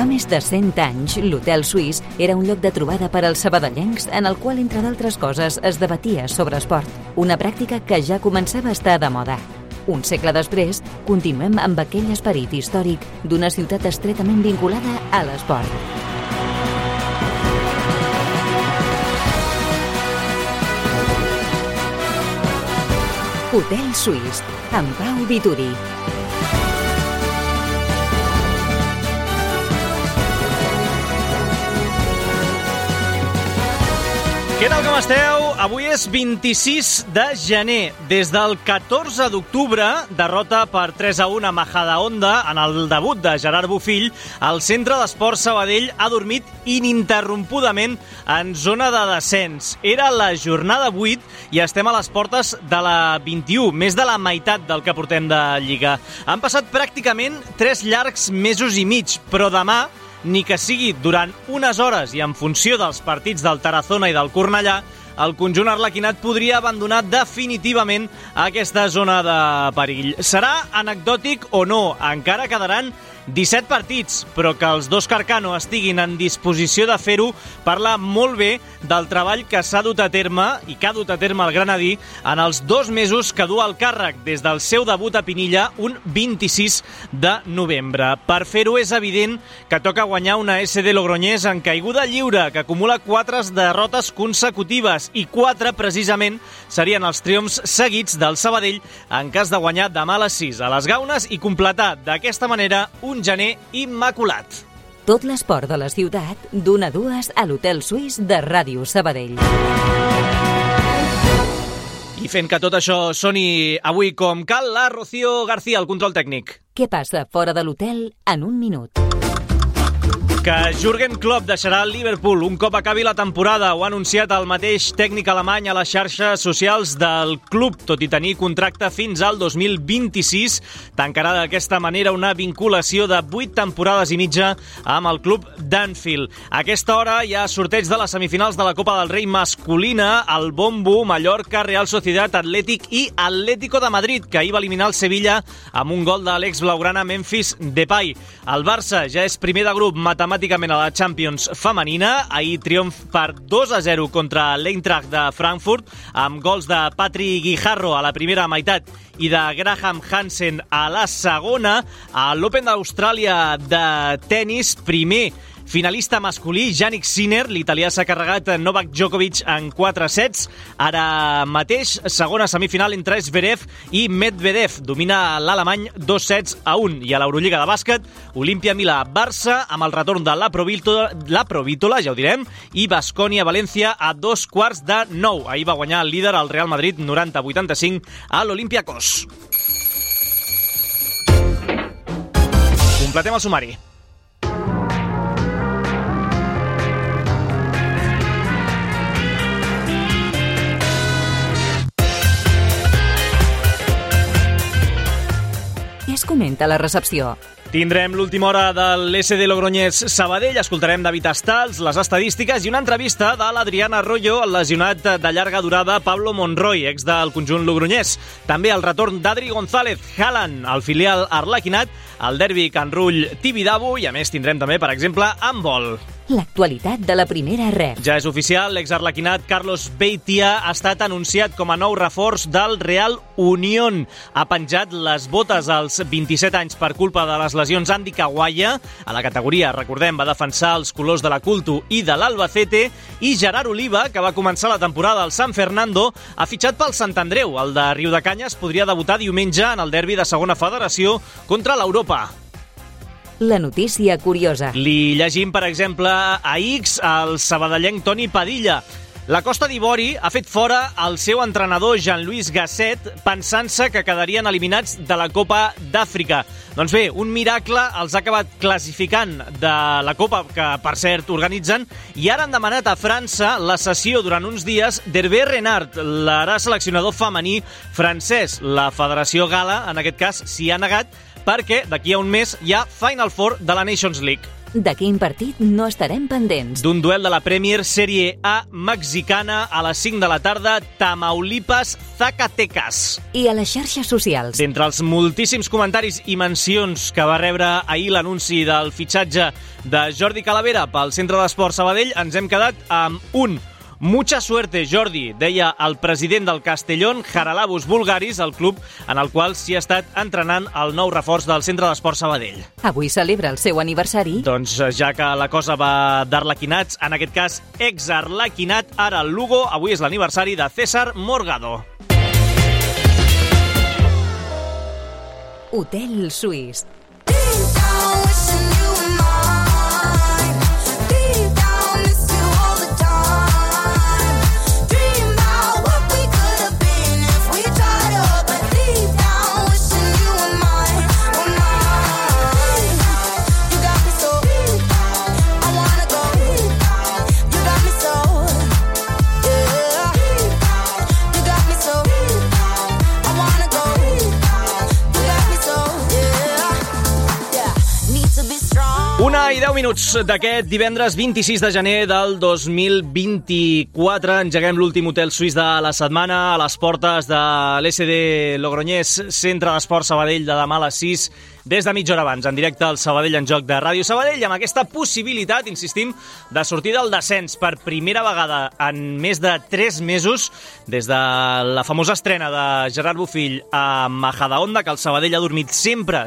Fa més de 100 anys, l'Hotel Suís era un lloc de trobada per als sabadellencs en el qual, entre d'altres coses, es debatia sobre esport, una pràctica que ja començava a estar de moda. Un segle després, continuem amb aquell esperit històric d'una ciutat estretament vinculada a l'esport. Hotel Suís, amb Pau Vituri. Què tal, com esteu? Avui és 26 de gener. Des del 14 d'octubre, derrota per 3-1 a Majadahonda en el debut de Gerard Bofill, el Centre d'Esport Sabadell ha dormit ininterrompudament en zona de descens. Era la jornada 8 i estem a les portes de la 21, més de la meitat del que portem de Lliga. Han passat pràcticament 3 llargs mesos i mig, però demà, ni que sigui durant unes hores i en funció dels partits del Tarazona i del Cornellà, el conjunt arlequinat podria abandonar definitivament aquesta zona de perill. Serà anecdòtic o no, encara quedaran 17 partits, però que els dos Carcano estiguin en disposició de fer-ho parla molt bé del treball que s'ha dut a terme i que ha dut a terme el granadí en els 2 mesos que du al càrrec des del seu debut a Pinilla un 26 de novembre. Per fer-ho és evident que toca guanyar una SD Logroñés en caiguda lliure, que acumula 4 derrotes consecutives i 4 precisament serien els triomfs seguits del Sabadell en cas de guanyar demà a les 6 a les Gaunes i completar d'aquesta manera un gener immaculat. Tot l'esport de la ciutat, d'1 a 2 a l'Hotel Suís de Ràdio Sabadell. I fent que tot això soni avui com cal, la Rocío García, el control tècnic. Què passa fora de l'hotel en un minut? Que Jürgen Klopp deixarà el Liverpool un cop acabi la temporada. Ho ha anunciat el mateix tècnic alemany a les xarxes socials del club. Tot i tenir contracte fins al 2026, tancarà d'aquesta manera una vinculació de 8 temporades i mitja amb el club d'Anfield. A aquesta hora hi ha sorteig de les semifinals de la Copa del Rei masculina, el bombo Mallorca, Real Sociedad, Atlètic i Atlético de Madrid, que ahir va eliminar el Sevilla amb un gol de l'ex blaugrana Memphis Depay. El Barça ja és primer de grup matemàticament a la Champions femenina. Ahir triomf per 2-0 contra l'Eintracht de Frankfurt, amb gols de Patri Guijarro a la primera meitat i de Graham Hansen a la segona. A l'Open d'Austràlia de tennis, primer finalista masculí, Jannik Sinner, l'italià s'ha carregat Novak Djokovic en 4 sets. Ara mateix, segona semifinal entre Zverev i Medvedev. Domina l'alemany 2-1. I a l'Eurolliga de bàsquet, Olimpia Milà-Barça, amb el retorn de la Provítola, ja ho direm, i Baskonia-València a 8:45. Ahir va guanyar el líder, el Real Madrid, 90-85 a l'Olympiacos. Completem el sumari. Què es comenta a la recepció? Tindrem l'última hora de l'SD Logroñés Sabadell, escoltarem David Astals, les estadístiques i una entrevista de l'Adrián Arroyo, el lesionat de llarga durada Pablo Monroy, ex del conjunt logroñés. També el retorn d'Adri González, Haaland, el filial arlequinat, el derbi Can Rull Tibidabo i a més tindrem també, per exemple, handbol. L'actualitat de la primera ref. Ja és oficial, l'exarlequinat Carlos Beitia ha estat anunciat com a nou reforç del Real Unión. Ha penjat les botes als 27 anys per culpa de les lesions Andy Kawaya. A la categoria, recordem, va defensar els colors de la Cultu i de l'Albacete, i Gerard Oliva, que va començar la temporada al San Fernando, ha fitxat pel Sant Andreu. El de Riudecanyes podria debutar diumenge en el derbi de segona federació contra l'Europa. La notícia curiosa. Li llegim, per exemple, a X, el sabadellenc Toni Padilla. La Costa d'Ivori ha fet fora el seu entrenador Jean-Louis Gasset pensant-se que quedarien eliminats de la Copa d'Àfrica. Doncs bé, un miracle els ha acabat classificant de la Copa, que per cert organitzen, i ara han demanat a França la cessió durant uns dies d'Hervé Renard, l'ara seleccionador femení francès. La Federació Gala, en aquest cas, s'hi ha negat perquè d'aquí a un mes hi ha Final Four de la Nations League. De quin partit no estarem pendents? D'un duel de la Premier Sèrie A mexicana a les 5 de la tarda, Tamaulipas-Zacatecas. I a les xarxes socials? D'entre els moltíssims comentaris i mencions que va rebre ahir l'anunci del fitxatge de Jordi Calavera pel Centre d'Esports Sabadell, ens hem quedat amb un «Mucha suerte, Jordi», deia el president del Castellón, Haralabos Bulgaris, el club en el qual s'hi ha estat entrenant el nou reforç del Centre d'Esports Sabadell. Avui celebra el seu aniversari. Doncs ja que la cosa va d'arlequinats, en aquest cas ex-arlequinat, ara el Lugo, avui és l'aniversari de César Morgado. Hotel Suís. Una i 10 minuts d'aquest divendres 26 de gener del 2024. Engeguem l'últim hotel suís de la setmana a les portes de l'SD Logroñés, Centre d'Esports Sabadell, de demà a les 6, des de mitja hora abans, en directe al Sabadell en Joc de Ràdio Sabadell, amb aquesta possibilitat, insistim, de sortir del descens per primera vegada en més de 3 mesos, des de la famosa estrena de Gerard Bofill a Majadahonda, que el Sabadell ha dormit sempre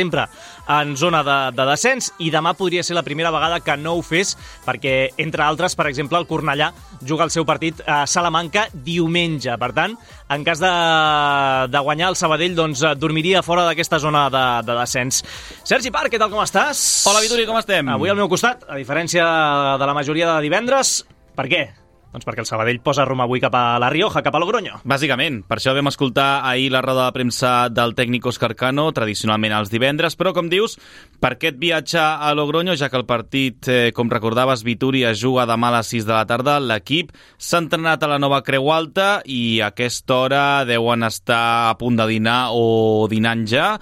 en zona de descens, i demà podria ser la primera vegada que no ho fes, perquè, entre altres, per exemple, el Cornellà juga el seu partit a Salamanca diumenge. Per tant, en cas de guanyar el Sabadell, doncs dormiria fora d'aquesta zona de descens. Sergi Parc, què tal, com estàs? Hola, Vituri, com estem? Avui al meu costat, a diferència de la majoria de divendres. Per què? Doncs perquè el Sabadell posa rumb avui cap a La Rioja, cap a Logroño. Bàsicament, per això vam escoltar ahir la roda de premsa del tècnic Òscar Cano, tradicionalment els divendres, però, com dius, per aquest viatge a Logroño, ja que el partit, com recordaves, Vituri, es juga demà a les 6 de la tarda, l'equip s'ha entrenat a la nova Creu Alta i a aquesta hora deuen estar a punt de dinar o dinant ja,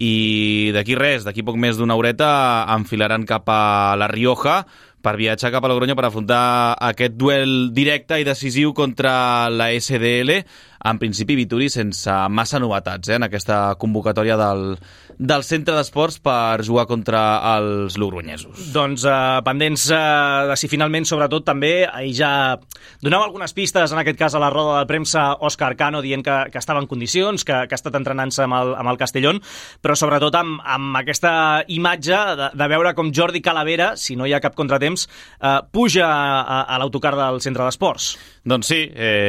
i d'aquí res, d'aquí poc més d'una horeta, enfilaran cap a La Rioja per viatjar cap a Logroño per afrontar aquest duel directe i decisiu contra la SDL, en principi, Vituri, sense massa novetats en aquesta convocatòria del Centre d'Esports per jugar contra els logronyesos. Doncs pendents de si finalment, sobretot, també, ahir ja donava algunes pistes, en aquest cas a la roda de premsa, Òscar Cano, dient que estava en condicions, que ha estat entrenant-se amb el Castellón, però sobretot amb aquesta imatge de veure com Jordi Calavera, si no hi ha cap contratemps, puja a l'autocar del Centre d'Esports. Doncs sí,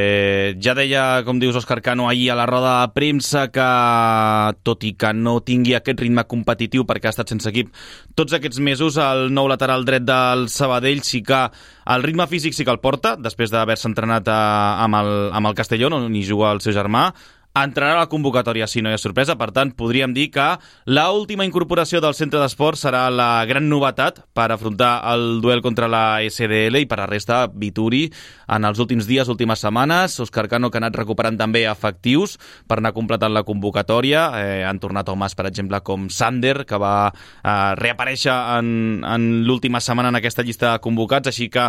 ja deia, com dius, Òscar Cano ahir a la roda de premsa, que tot i que no tingui aquest ritme competitiu perquè ha estat sense equip tots aquests mesos, el nou lateral dret del Sabadell sí que el ritme físic sí que el porta, després d'haver-se entrenat amb el Castellón, on hi juga el seu germà. Entrarà a la convocatòria si no hi ha sorpresa, per tant podríem dir que l'última incorporació del Centre d'Esports serà la gran novetat per afrontar el duel contra la SDL, i per la resta, Vituri, en els últims dies, últimes setmanes, Òscar Cano, que ha anat recuperant també efectius per anar completant la convocatòria. Han tornat homes, per exemple, com Sander, que va reaparèixer en l'última setmana en aquesta llista de convocats, així que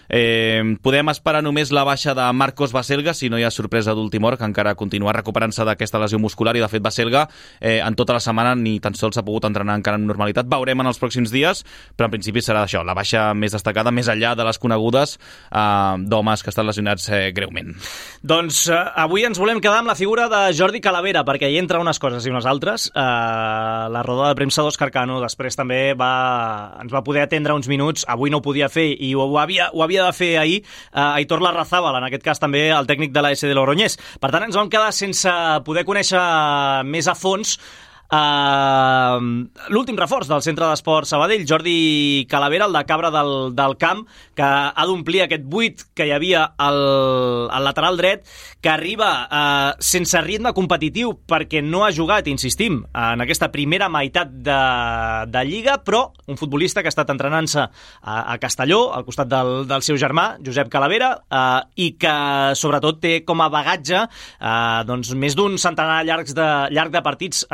podem esperar només la baixa de Marcos Baselga, si no hi ha sorpresa d'última hora, que encara continua recuperant-se d'aquesta lesió muscular, i de fet Baselga en tota la setmana ni tan sols s'ha pogut entrenar encara amb normalitat. Veurem en els pròxims dies, però en principi serà això, la baixa més destacada, més enllà de les conegudes d'homes que estan lesionats greument. Doncs avui ens volem quedar amb la figura de Jordi Calavera, perquè hi entra unes coses i unes altres. La roda de premsa d'Òscar Cano després també ens va poder atendre uns minuts, avui no ho podia fer i ho havia de fer ahir Aitor Larrazábal, en aquest cas també el tècnic de la SD Logroñés. Per tant, ens vam quedar sense poder conèixer més a fons l'últim reforç del Centre d'Esports Sabadell, Jordi Calavera, el de Cabra del Camp, que ha d'omplir aquest buit que hi havia al lateral dret, que arriba sense ritme competitiu perquè no ha jugat, insistim, en aquesta primera meitat de Lliga, però un futbolista que ha estat entrenant-se a Castelló, al costat del seu germà, Josep Calavera, i que sobretot té com a bagatge doncs, més d'un centenar llarg de partits, en aquest cas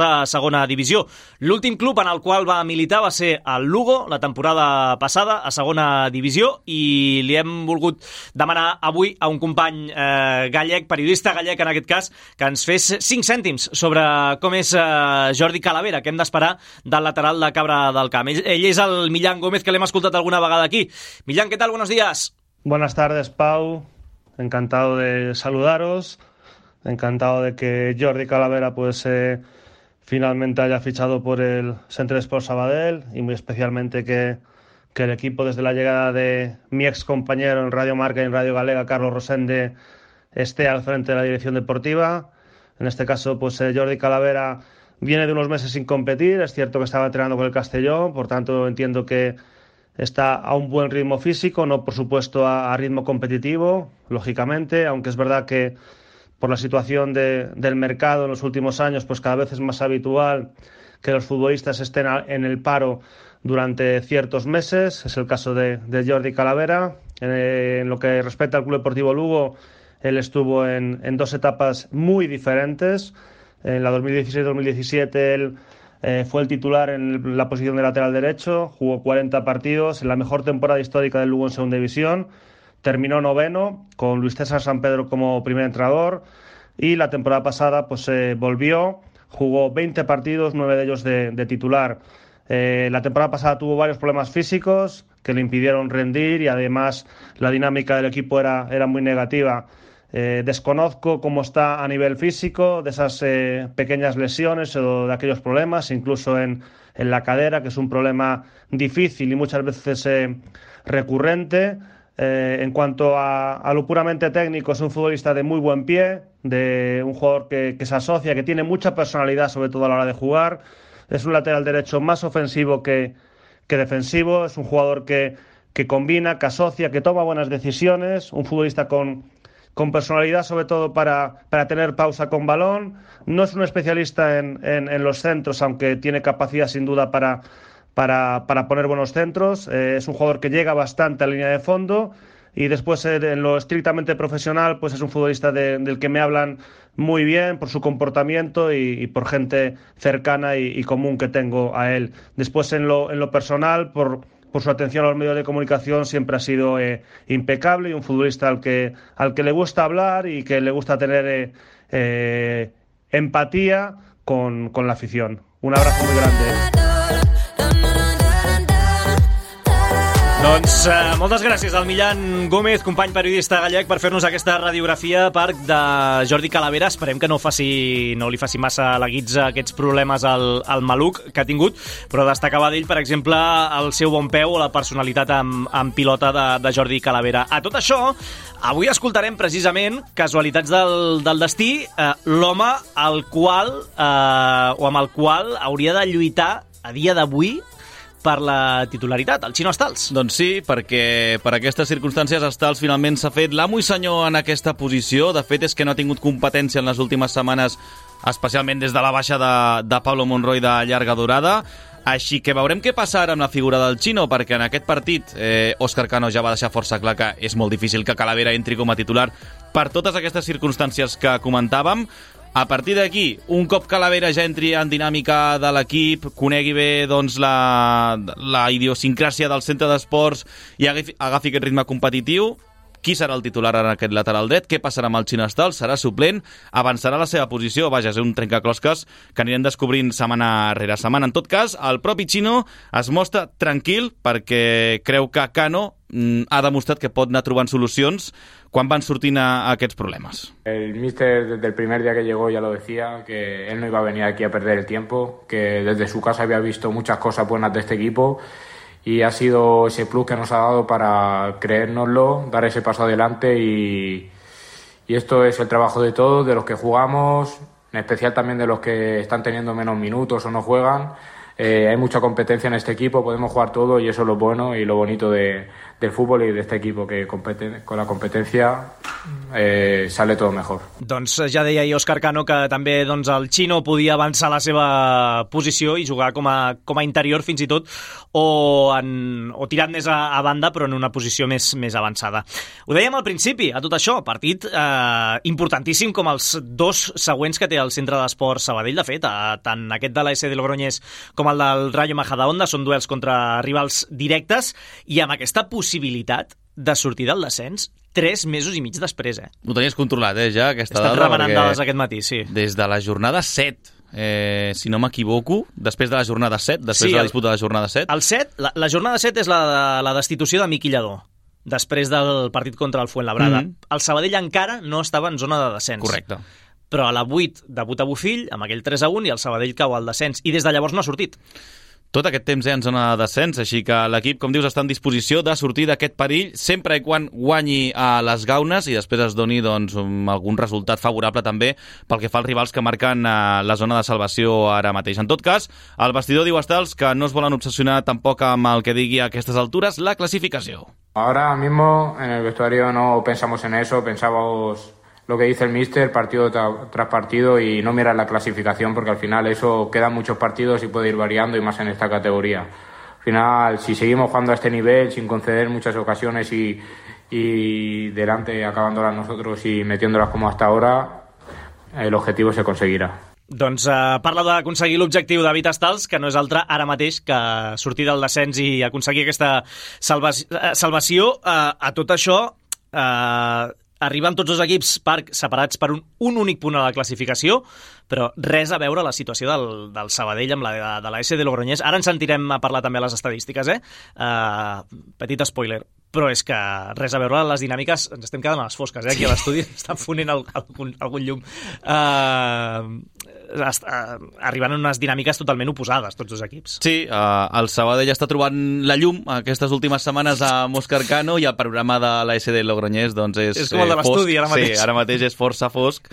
a segona divisió. L'últim club en el qual va militar va ser el Lugo, la temporada passada, a segona divisió, i li hem volgut demanar avui a un company gallec, periodista gallec en aquest cas, que ens fes 5 cèntims sobre com és Jordi Calavera, que hem d'esperar del lateral de Cabra del Camp. Ell és el Millán Gómez, que l'hem escoltat alguna vegada aquí. Millán, ¿qué tal? Buenos días. Buenas tardes, Pau. Encantado de saludaros. Encantado de que Jordi Calavera pues finalmente haya fichado por el Centre Sport Sabadell, y muy especialmente que el equipo, desde la llegada de mi ex compañero en Radio Marca y en Radio Galega, Carlos Rosende, esté al frente de la dirección deportiva. En este caso, pues Jordi Calavera viene de unos meses sin competir. Es cierto que estaba entrenando con el Castellón, por tanto entiendo que está a un buen ritmo físico, no por supuesto a ritmo competitivo, lógicamente, aunque es verdad que por la situación del mercado en los últimos años, pues cada vez es más habitual que los futbolistas estén en el paro durante ciertos meses. Es el caso de Jordi Calavera. En lo que respecta al Club Deportivo Lugo, él estuvo en 2 etapas muy diferentes. En la 2016-2017 él fue el titular en la posición de lateral derecho, jugó 40 partidos, en la mejor temporada histórica del Lugo en segunda división. Terminó 9º, con Luis César San Pedro como primer entrenador, y la temporada pasada pues volvió, jugó 20 partidos, 9 de ellos de titular. La temporada pasada tuvo varios problemas físicos que le impidieron rendir, y además la dinámica del equipo era muy negativa. Desconozco cómo está a nivel físico de esas pequeñas lesiones o de aquellos problemas, incluso en la cadera, que es un problema difícil y muchas veces recurrente. En cuanto a lo puramente técnico, es un futbolista de muy buen pie, de un jugador que se asocia, que tiene mucha personalidad, sobre todo a la hora de jugar. Es un lateral derecho más ofensivo que defensivo. Es un jugador que combina, que asocia, que toma buenas decisiones. Un futbolista con personalidad, sobre todo para tener pausa con balón. No es un especialista en los centros, aunque tiene capacidad sin duda para poner buenos centros. Es un jugador que llega bastante a línea de fondo, y después en lo estrictamente profesional pues es un futbolista del que me hablan muy bien por su comportamiento y por gente cercana y común que tengo a él. Después en lo personal, por su atención a los medios de comunicación, siempre ha sido impecable, y un futbolista al que le gusta hablar y que le gusta tener empatía con la afición. Un abrazo muy grande. Doncs moltes gràcies al Millán Gómez, company periodista gallec, per fer-nos aquesta radiografia de Jordi Calavera. Esperem que no li faci massa la guitza aquests problemes al maluc que ha tingut, però destacava d'ell, per exemple, el seu bon peu o la personalitat amb pilota de Jordi Calavera. A tot això, avui escoltarem precisament, casualitats del destí, l'home amb el qual hauria de lluitar a dia d'avui per la titularitat, el Chino Stals. Doncs sí, perquè per aquestes circumstàncies Stals finalment s'ha fet l'amo i senyor en aquesta posició. De fet, és que no ha tingut competència en les últimes setmanes, especialment des de la baixa de Pablo Monroy de llarga durada. Així que veurem què passa ara amb la figura del Chino, perquè en aquest partit Óscar Cano ja va deixar força clar que és molt difícil que Calavera entri com a titular per totes aquestes circumstàncies que comentàvem. A partir d'aquí, un cop Calavera ja entri en dinàmica de l'equip, conegui bé doncs, la idiosincràsia del centre d'esports i agafi aquest ritme competitiu, qui serà el titular en aquest lateral dret? Què passarà amb el Chino Stals? Serà suplent? Avançarà la seva posició? Vaja, és un trencaclosques que anirem descobrint setmana rere setmana. En tot cas, el propi Chino es mostra tranquil perquè creu que Cano ha demostrat que pot anar trobant solucions quan van sortint aquests problemes. El míster desde el primer día que llegó ya lo decía, que él no iba a venir aquí a perder el tiempo, que desde su casa había visto muchas cosas buenas de este equipo, y ha sido ese plus que nos ha dado para creérnoslo, dar ese paso adelante, y esto es el trabajo de todos, de los que jugamos, en especial también de los que están teniendo menos minutos o no juegan. Hay mucha competencia en este equipo, podemos jugar todo, y eso es lo bueno y lo bonito de del fútbol y de este equipo, que con la competencia sale todo mejor. Doncs ja deia Òscar Cano que també el Chino podia avançar la seva posició i jugar com a interior fins i tot, o tirant més a banda, però en una posició més avançada. Ho dèiem al principi, a tot això, partit importantíssim com els dos següents que té el Centre d'Esports Sabadell. De fet, tant aquest de la SD Logroñés com el del Rayo Majadahonda són duels contra rivals directes i amb aquesta possibilitat de sortir del descens 3 mesos i mig després. Ho tenies controlat, ja, aquesta dada. He estat remenant dades aquest matí, sí. Des de la jornada 7, si no m'equivoco, després de la jornada 7, després de la disputa de la jornada 7. El 7, la jornada 7 és la destitució de Miqui Lladó, després del partit contra el Fuenlabrada. El Sabadell encara no estava en zona de descens. Correcte. Però a la 8 debuta Bofill, amb aquell 3-1, i el Sabadell cau al descens. I des de llavors no ha sortit. Tot aquest temps en zona de descens, així que l'equip, com dius, està en disposició de sortir d'aquest perill sempre i quan guanyi a les gaunes i després es doni algun resultat favorable també pel que fa als rivals que marquen la zona de salvació ara mateix. En tot cas, el vestidor diu Estals que no es volen obsessionar tampoc amb el que digui a aquestes altures la clasificació. Ahora mismo en el vestuario no pensamos en eso, pensamos lo que dice el míster partido tras partido y no mirar la clasificación, porque al final eso quedan muchos partidos y puede ir variando, y más en esta categoría. Al final, si seguimos jugando a este nivel sin conceder muchas ocasiones y delante acabándolas nosotros y metiéndolas como hasta ahora, el objetivo se conseguirá. Doncs parla d'aconseguir l'objectiu de David Estals, que no és altre ara mateix que sortir del descens i aconseguir aquesta salvació. A tot això arriben tots els equips separats per un únic punt a la classificació, però res a veure la situació del Sabadell amb la de la SD Logroñés. Ara ens sentirem a parlar també a les estadístiques, petit spoiler, però és que res a veure les dinàmiques, ens estem quedant a les fosques, aquí a l'estudi estan fonent algun llum. Arribant a unes dinàmiques totalment oposades, tots els equips. Sí, el Sabadell està trobant la llum aquestes últimes setmanes amb Òscar Cano i el panorama de la SD Logroñés és com el de l'estudi ara mateix. Sí, ara mateix és força fosc.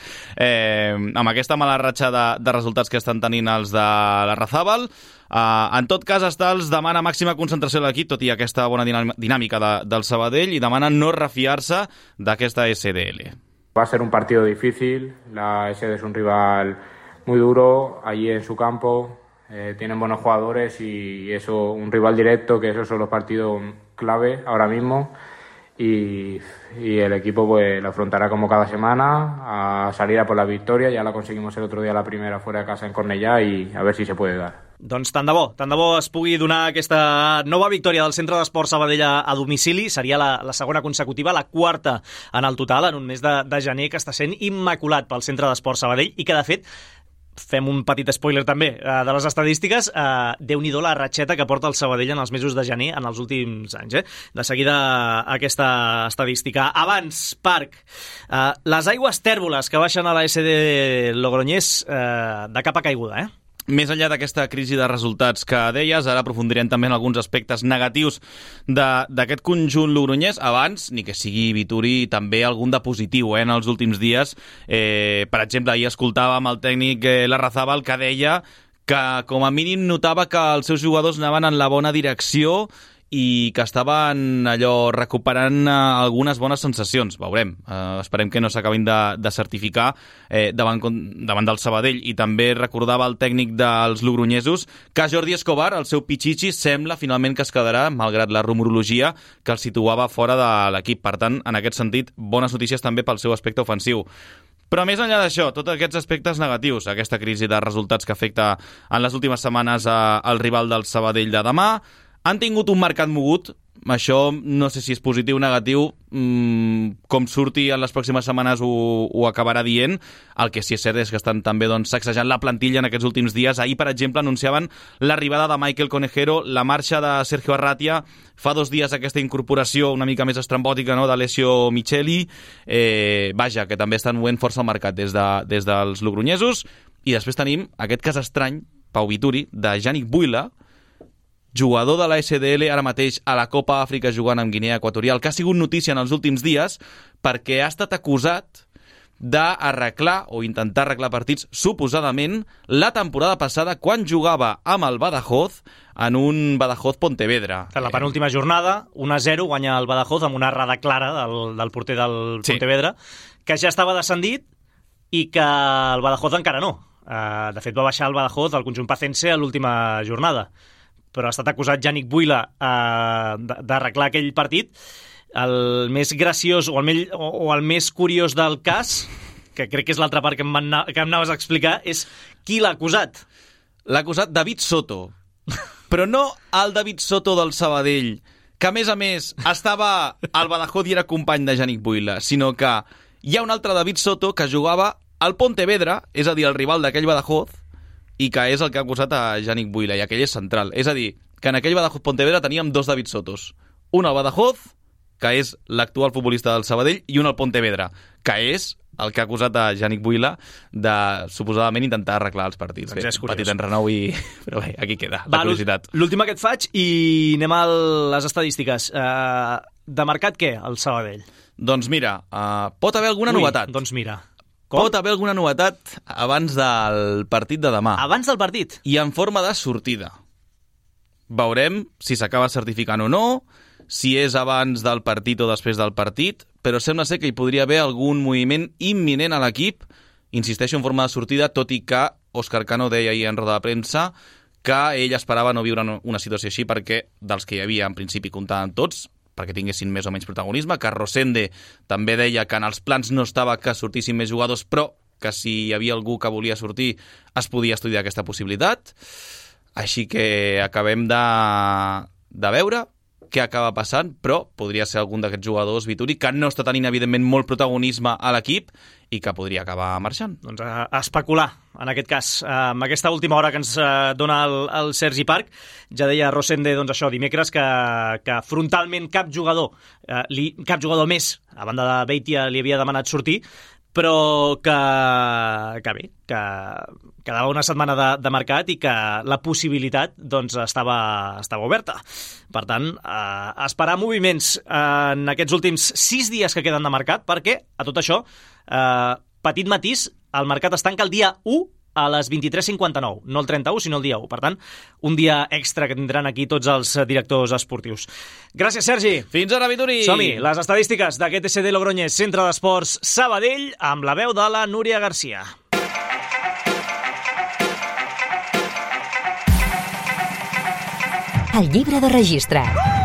Amb aquesta mala ratxa de resultats que estan tenint els de la Razabal. En tot cas, Estals demana màxima concentració de l'equip, tot i aquesta bona dinàmica del Sabadell, i demana no refiar-se d'aquesta SDL. Va a ser un partido difícil, la SD es un rival muy duro allí en su campo, tienen buenos jugadores y eso, un rival directo, que esos son los partidos clave ahora mismo, y el equipo pues lo afrontará como cada semana a salir a por la victoria. Ya la conseguimos el otro día la primera fuera de casa en Cornellà y a ver si se puede dar. Doncs tant de bo es pugui donar aquesta nova victòria del Centre d'Esports Sabadell a domicili. Seria la segona consecutiva, la quarta en el total, en un mes de gener que està sent immaculat pel Centre d'Esports Sabadell i que, de fet, fem un petit spoiler també de les estadístiques, Déu-n'hi-do la ratxeta que porta el Sabadell en els mesos de gener en els últims anys. De seguida aquesta estadística. Abans, Parc, les aigües tèrboles que baixen a la SD Logroñés de capa caiguda, Més enllà d'aquesta crisi de resultats que deies, ara aprofundirem també en alguns aspectes negatius d'aquest conjunt logroñès. Abans, ni que sigui Vituri, també algun de positiu en els últims dies. Per exemple, ahir escoltàvem el tècnic Larrazábal que deia que com a mínim notava que els seus jugadors anaven en la bona direcció i que estaven recuperant algunes bones sensacions. Veurem. Esperem que no s'acabin de certificar davant del Sabadell. I també recordava el tècnic dels logroñesos que Jordi Escobar, el seu pitxitxi, sembla finalment que es quedarà, malgrat la rumorologia que el situava fora de l'equip. Per tant, en aquest sentit, bones notícies també pel seu aspecte ofensiu. Però més enllà d'això, tots aquests aspectes negatius, aquesta crisi de resultats que afecta en les últimes setmanes al rival del Sabadell de demà, han tingut un mercat mogut. Això no sé si és positiu o negatiu, com surti en les pròximes setmanes ho acabarà dient. El que sí és cert és que estan també sacsejant la plantilla en aquests últims dies. Ahir, per exemple, anunciaven l'arribada de Michael Conejero, la marxa de Sergio Arratia, fa 2 dies aquesta incorporació una mica més estrambòtica, d'Alessio Micheli. Vaja, que també estan movent força al mercat des dels logroñesos. I després tenim aquest cas estrany, Pau Vituri, de Yannick Buila, jugador de la SDL ara mateix a la Copa Àfrica jugant amb Guinea Equatorial, que ha sigut notícia en els últims dies perquè ha estat acusat d'arreglar o intentar arreglar partits, suposadament, la temporada passada quan jugava amb el Badajoz en un Badajoz-Pontevedra. En la penúltima jornada, 1-0, guanya el Badajoz amb una errada clara del porter del Pontevedra, que ja estava descendit i que el Badajoz encara no. De fet, va baixar el Badajoz al conjunt pacense a l'última jornada. Però ha estat acusat Yannick Buila d'arreglar aquell partit. El més graciós o el més curiós del cas, que crec que és l'altra part que em anaves a explicar, és qui l'ha acusat. L'ha acusat David Soto. Però no el David Soto del Sabadell, que a més estava al Badajoz i era company de Yannick Buila, sinó que hi ha un altre David Soto que jugava al Pontevedra, és a dir, el rival d'aquell Badajoz, i que és el que ha acusat a Yannick Buila, i aquell és central. És a dir, que en aquell Badajoz-Pontevedra teníem dos David Sotos. Un al Badajoz, que és l'actual futbolista del Sabadell, i un al Pontevedra, que és el que ha acusat a Yannick Buila de, suposadament, intentar arreglar els partits. Doncs és curiós. Petit enrenou però bé, aquí queda, la curiositat. L'última que et faig i anem a les estadístiques. De mercat què, el Sabadell? Doncs mira, pot haver alguna novetat. Doncs mira. Pot haver alguna novetat abans del partit de demà. Abans del partit? I en forma de sortida. Veurem si s'acaba certificant o no, si és abans del partit o després del partit, però sembla ser que hi podria haver algun moviment imminent a l'equip, insisteixo, en forma de sortida, tot i que Òscar Cano deia ahir en roda de premsa que ell esperava no viure una situació així perquè dels que hi havia en principi comptaven tots, perquè tinguessin més o menys protagonisme, que Rosende també deia que en els plans no estava que sortissin més jugadors, però que si hi havia algú que volia sortir es podia estudiar aquesta possibilitat. Així que acabem de veure què acaba passant, però podria ser algun d'aquests jugadors, Vituri, que no està tenint, evidentment, molt protagonisme a l'equip i que podria acabar marxant. Doncs a especular, en aquest cas, amb aquesta última hora que ens dona el Sergi Parc. Ja deia Rosende, doncs això, dimecres, que frontalment cap jugador més, a banda de Beitia, li havia demanat sortir, però que bé, que quedava una setmana de mercat i que la possibilitat doncs estava oberta. Per tant, esperar moviments en aquests últims 6 dies que queden de mercat, perquè, a tot això, petit matís, el mercat es tanca el dia 1 a les 23:59, no el 31, sinó el dia 1. Per tant, un dia extra que tindran aquí tots els directors esportius. Gràcies, Sergi. Fins ara, Vituri. Som-hi, les estadístiques d'aquest SD Logroñés, Centre d'Esports Sabadell, amb la veu de la Núria Garcia. El llibre de registre.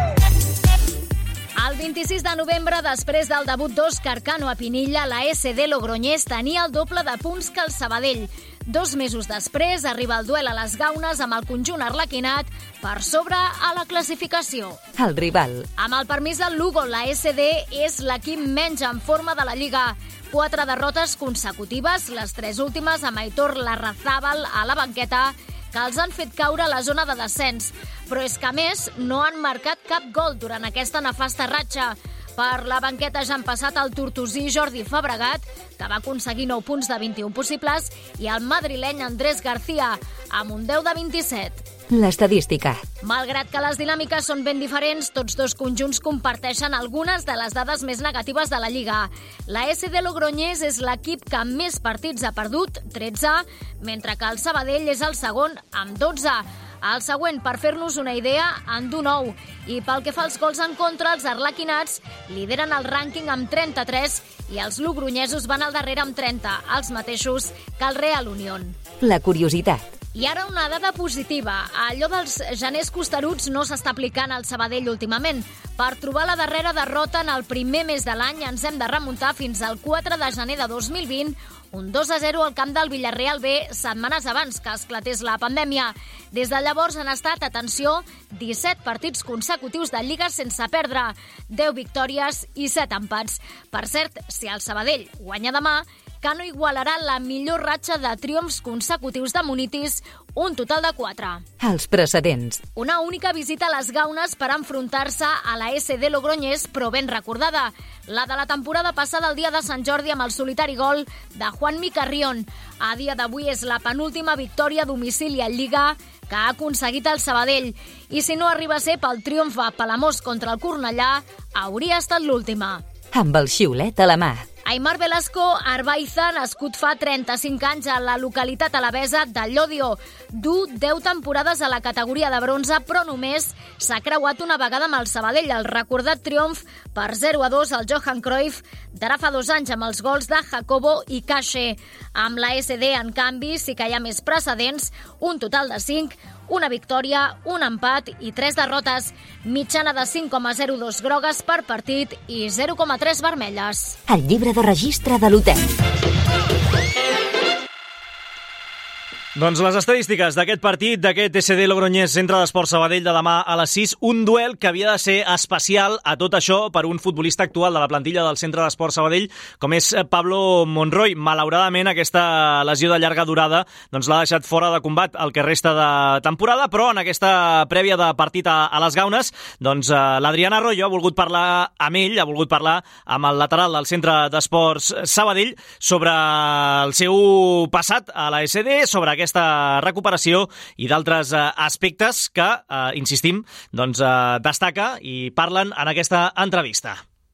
El 26 de novembre, després del debut d'Òscar Cano a Pinilla, la SD Logroñés tenia el doble de punts que el Sabadell. 2 mesos després arriba el duel a les Gaunes amb el conjunt arlequinat per sobre a la classificació. El rival. Amb el permís del Lugo, la SD és l'equip menys en forma de la Lliga. 4 derrotes consecutives, les 3 últimes amb Aitor Larrazábal a la banqueta, que els han fet caure a la zona de descens. Però és que, a més, no han marcat cap gol durant aquesta nefasta ratxa. Per la banqueta ja han passat el tortosí Jordi Fabregat, que va aconseguir 9 punts de 21 possibles, i el madrileny Andrés García, amb un 10 de 27. L'estadística. Malgrat que les dinàmiques són ben diferents, tots dos conjunts comparteixen algunes de les dades més negatives de la Lliga. La SD Logroñés és l'equip que més partits ha perdut, 13, mentre que el Sabadell és el segon, amb 12. El següent, per fer-nos una idea, en du 9. I pel que fa als gols en contra, els arlequinats lideren el rànquing amb 33 i els logronyesos van al darrere amb 30, els mateixos que el Real Unión. La curiositat. I ara una dada positiva. Allò dels geners costeruts no s'està aplicant al Sabadell últimament. Per trobar la darrera derrota en el primer mes de l'any ens hem de remuntar fins al 4 de gener de 2020, un 2-0 al camp del Villarreal B, setmanes abans que esclatés la pandèmia. Des de llavors han estat, atenció, 17 partits consecutius de Lliga sense perdre, 10 victòries i 7 empats. Per cert, si el Sabadell guanya demà, Cano igualarà la millor ratxa de triomfs consecutius de Munitis, un total de 4. Els precedents. Una única visita a les Gaunes per enfrontar-se a la SD Logroñés, però ben recordada. La de la temporada passada, el dia de Sant Jordi, amb el solitari gol de Juanmi Carrión. A dia d'avui és la penúltima victòria a domicili en Lliga que ha aconseguit el Sabadell. I si no arriba a ser pel triomf a Palamós contra el Cornellà, hauria estat l'última. Amb el xiulet a la mà. Aimar Velasco Arbaiza, nascut fa 35 anys a la localitat alavesa de Llodio. Du 10 temporades a la categoria de bronze, però només s'ha creuat una vegada amb el Sabadell. El recordat triomf per 0-2 al Johan Cruyff d'ara fa 2 anys amb els gols de Jacobo i Cache. Amb la SD, en canvi, sí que hi ha més precedents, un total de 5, una victòria, un empat i 3 derrotes, mitjana de 5,02 grogues per partit i 0,3 vermelles. El llibre de registre de l'hotel. Doncs les estadístiques d'aquest partit, d'aquest SD Logroñés Centre d'Esport Sabadell de demà a les 6, un duel que havia de ser especial a tot això per un futbolista actual de la plantilla del Centre d'Esport Sabadell, com és Pablo Monroy. Malauradament, aquesta lesió de llarga durada doncs l'ha deixat fora de combat el que resta de temporada, però en aquesta prèvia de partit a les Gaunes, doncs l'Adrián Arroyo ha volgut parlar amb ell, ha volgut parlar amb el lateral del Centre d'Esports Sabadell sobre el seu passat a la SD, sobre aquesta recuperació i d'altres aspectes que, insistim, doncs destaca i parlen en aquesta entrevista.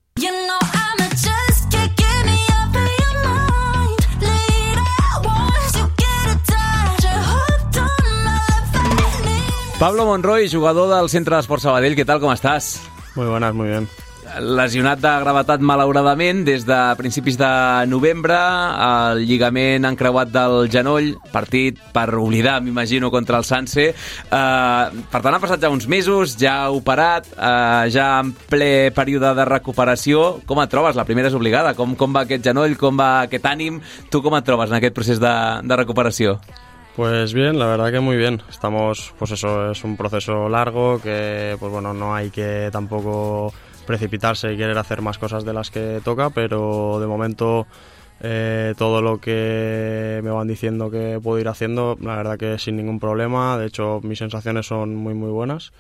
Pablo Monroy, jugador del Centre d'Esport Sabadell, ¿qué tal? ¿Cómo estás? Muy buenas, muy bien. Lesionat de gravetat malauradament des de principis de novembre, el lligament encreuat del genoll, partit per oblidar, m'imagino, contra el Sanse. Per tant, ha passat ja uns mesos, ja operat, ja en ple període de recuperació. Com et trobes? La primera és obligada. Com va aquest genoll? Com va aquest ànim? Tu com et trobes en aquest procés de recuperació? Pues bien, la verdad que muy bien. Estamos, pues eso, es un proceso largo que, pues bueno, no hay que tampoco precipitarse y querer hacer más cosas de las que toca, pero de momento todo lo que me van diciendo que puedo ir haciendo, la verdad que sin ningún problema. De hecho, mis sensaciones son muy muy buenas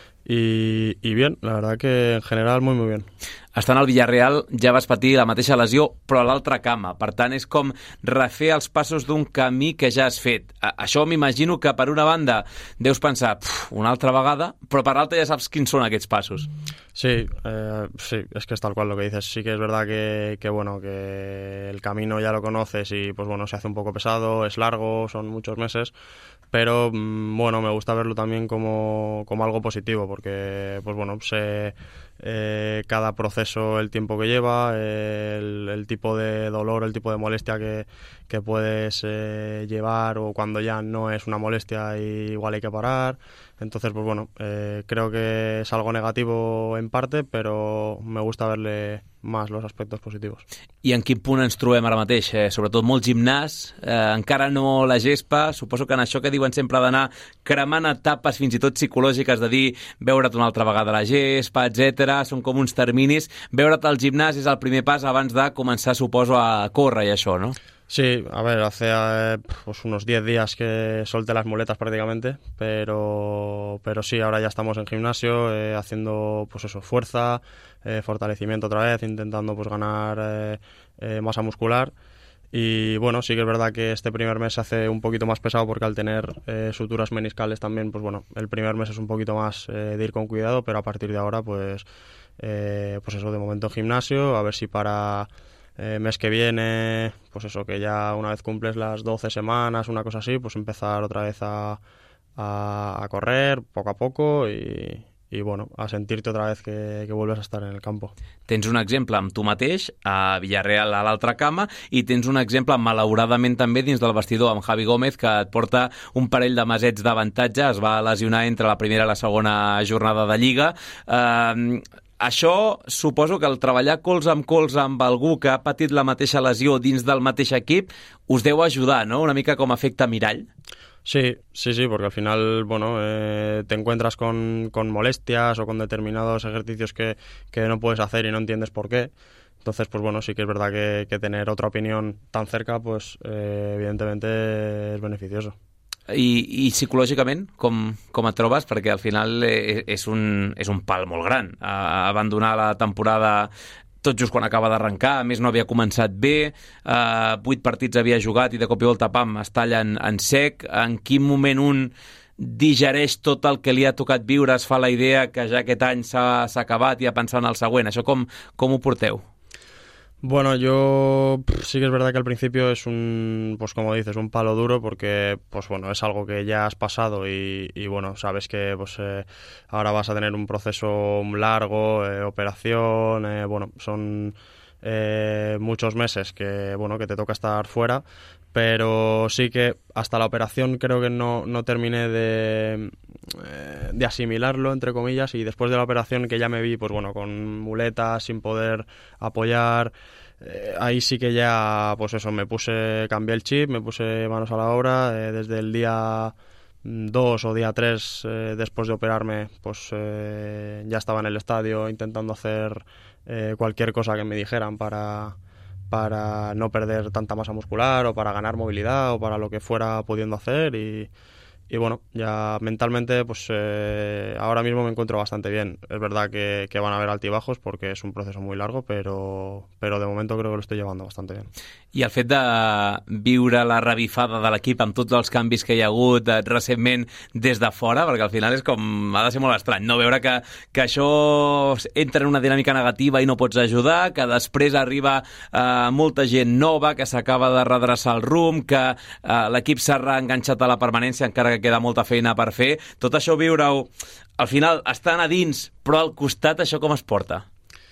y bien, la verdad que en general muy muy bien. Estant al Villarreal ja vas patir la mateixa lesió, però a l'altra cama. Per tant, és com refer els passos d'un camí que ja has fet. Això m'imagino que per una banda deus pensar una altra vegada, però per l'altra ja saps quins són aquests passos. Sí, sí, es que es tal cual lo que dices. Sí que es verdad que bueno, que el camino ya lo conoces y pues bueno, se hace un poco pesado, es largo, son muchos meses, pero bueno, me gusta verlo también como algo positivo, porque pues bueno, cada proceso, el tiempo que lleva, el tipo de dolor, el tipo de molestia que puedes llevar, o cuando ya no es una molestia y igual hay que parar. Entonces, pues bueno, creo que es algo negativo en parte, pero me gusta verle más los aspectos positivos. I en quin punt ens trobem ara mateix? Sobretot molt gimnàs, encara no la gespa. Suposo que en això que diuen sempre d'anar cremant etapes fins i tot psicològiques, de dir veure't una altra vegada la gespa, etc. Són com uns terminis. Veure't al gimnàs és el primer pas abans de començar, suposo, a córrer i això, no? Sí, a ver, hace pues unos 10 días que solté las muletas prácticamente, pero sí, ahora ya estamos en gimnasio haciendo pues eso, fuerza, fortalecimiento otra vez, intentando pues ganar masa muscular. Y bueno, sí que es verdad que este primer mes se hace un poquito más pesado porque al tener suturas meniscales también, pues bueno, el primer mes es un poquito más de ir con cuidado, pero a partir de ahora pues eso, de momento en gimnasio, a ver si para mes que viene, pues eso, que ya una vez cumples las 12 semanas, una cosa así, pues empezar otra vez a correr poco a poco y bueno, a sentirte otra vez que vuelves a estar en el campo. Tens un exemple amb tu mateix, a Villarreal, a l'altra cama, i tens un exemple, malauradament també, dins del vestidor, amb Javi Gómez, que et porta un parell de mesets d'avantatge, es va lesionar entre la primera i la segona jornada de Lliga. Això suposo que el treballar colze amb algú que ha patit la mateixa lesió dins del mateix equip us deu ajudar, ¿no? Una mica com efecte mirall. Sí, porque al final, bueno, te encuentras con molestias o con determinados ejercicios que no puedes hacer y no entiendes por qué. Entonces, pues bueno, sí que es verdad que tener otra opinión tan cerca, pues evidentemente es beneficioso. I psicològicament, com et trobes? Perquè al final és un pal molt gran. Abandonar la temporada tot just quan acaba d'arrencar, a més no havia començat bé, 8 partits havia jugat i de cop i volta, pam, es talla en sec. En quin moment un digereix tot el que li ha tocat viure, es fa la idea que ja aquest any s'ha acabat i a pensar en el següent? Això com ho porteu? Bueno, yo sí que es verdad que al principio es pues como dices, un palo duro porque, pues bueno, es algo que ya has pasado y bueno, sabes que pues ahora vas a tener un proceso largo, operación, bueno, son muchos meses que, bueno, que te toca estar fuera, pero sí que hasta la operación creo que no terminé de asimilarlo, entre comillas, y después de la operación que ya me vi, pues bueno, con muletas, sin poder apoyar, ahí sí que ya, pues eso, cambié el chip, me puse manos a la obra, desde el día 2 o día 3 después de operarme, pues ya estaba en el estadio intentando hacer cualquier cosa que me dijeran para no perder tanta masa muscular o para ganar movilidad o para lo que fuera pudiendo hacer y bueno, ya mentalmente pues ahora mismo me encuentro bastante bien. Es verdad que van a haver altibajos porque és un procés molt largo, però de momento creo que lo estoy llevando bastante bien. I el fet de viure la revifada de l'equip amb tots els canvis que hi ha hagut recentment des de fora, perquè al final és com, ha de ser molt estrany, no? Veure que això entra en una dinàmica negativa i no pots ajudar, que després arriba molta gent nova, que s'acaba de redreçar el rumb, que l'equip s'ha reenganxat a la permanència, encara que queda molta feina per fer. Tot això viure-ho, al final, estan a dins, però al costat això com es porta?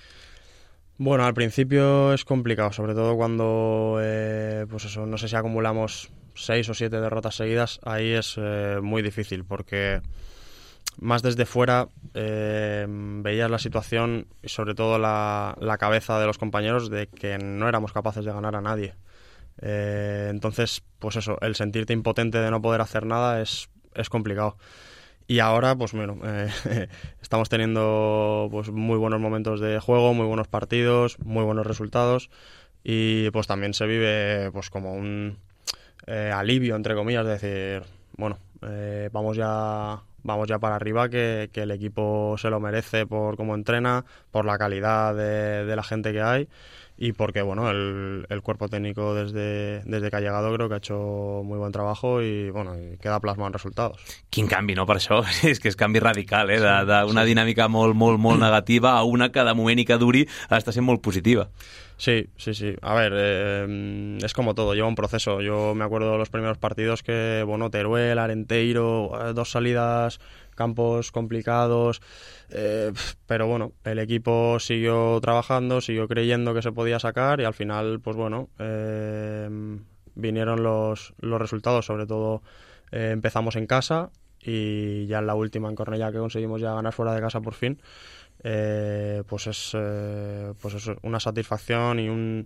Bueno, al principio es complicado, sobre todo cuando, pues eso, no sé si acumulamos 6 o 7 derrotas seguidas, ahí es muy difícil, porque más desde fuera veías la situación y sobre todo la cabeza de los compañeros de que no éramos capaces de ganar a nadie. Entonces, pues eso, el sentirte impotente de no poder hacer nada es complicado. Y ahora, pues bueno, estamos teniendo pues muy buenos momentos de juego, muy buenos partidos, muy buenos resultados y pues también se vive pues como un alivio, entre comillas, de decir, bueno, vamos ya para arriba, que el equipo se lo merece por cómo entrena, por la calidad de la gente que hay y porque bueno, el cuerpo técnico desde que ha llegado creo que ha hecho muy buen trabajo y bueno, y queda plasmado en resultados. Quin canvi, no, per això? És que és canvi radical, d'una dinàmica molt, molt, molt negativa a una que de moment i que duri està sent molt positiva. Sí. A ver, es como todo, lleva un proceso. Yo me acuerdo de los primeros partidos que, bueno, Teruel, Arenteiro, 2 salidas, campos complicados, pero bueno, el equipo siguió trabajando, siguió creyendo que se podía sacar y al final, pues bueno, vinieron los resultados, sobre todo empezamos en casa y ya en la última en Cornellá que conseguimos ya ganar fuera de casa por fin. Pues es una satisfacción y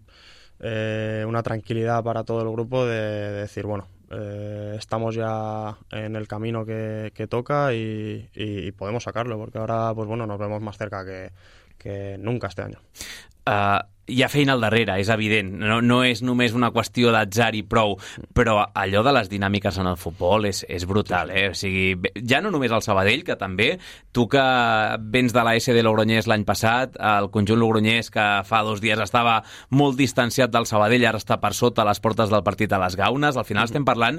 una tranquilidad para todo el grupo de decir, bueno, estamos ya en el camino que toca y podemos sacarlo, porque ahora pues bueno, nos vemos más cerca que nunca este año. Hi ha feina al darrere, és evident, no és només una qüestió d'atzar i prou, però allò de les dinàmiques en el futbol és brutal, O sigui, ja no només el Sabadell, que també, tu que vens de la SD Logroñés l'any passat, el conjunt logroñès que fa 2 dies estava molt distanciat del Sabadell, ara està per sota a les portes del partit a les Gaunes, al final estem parlant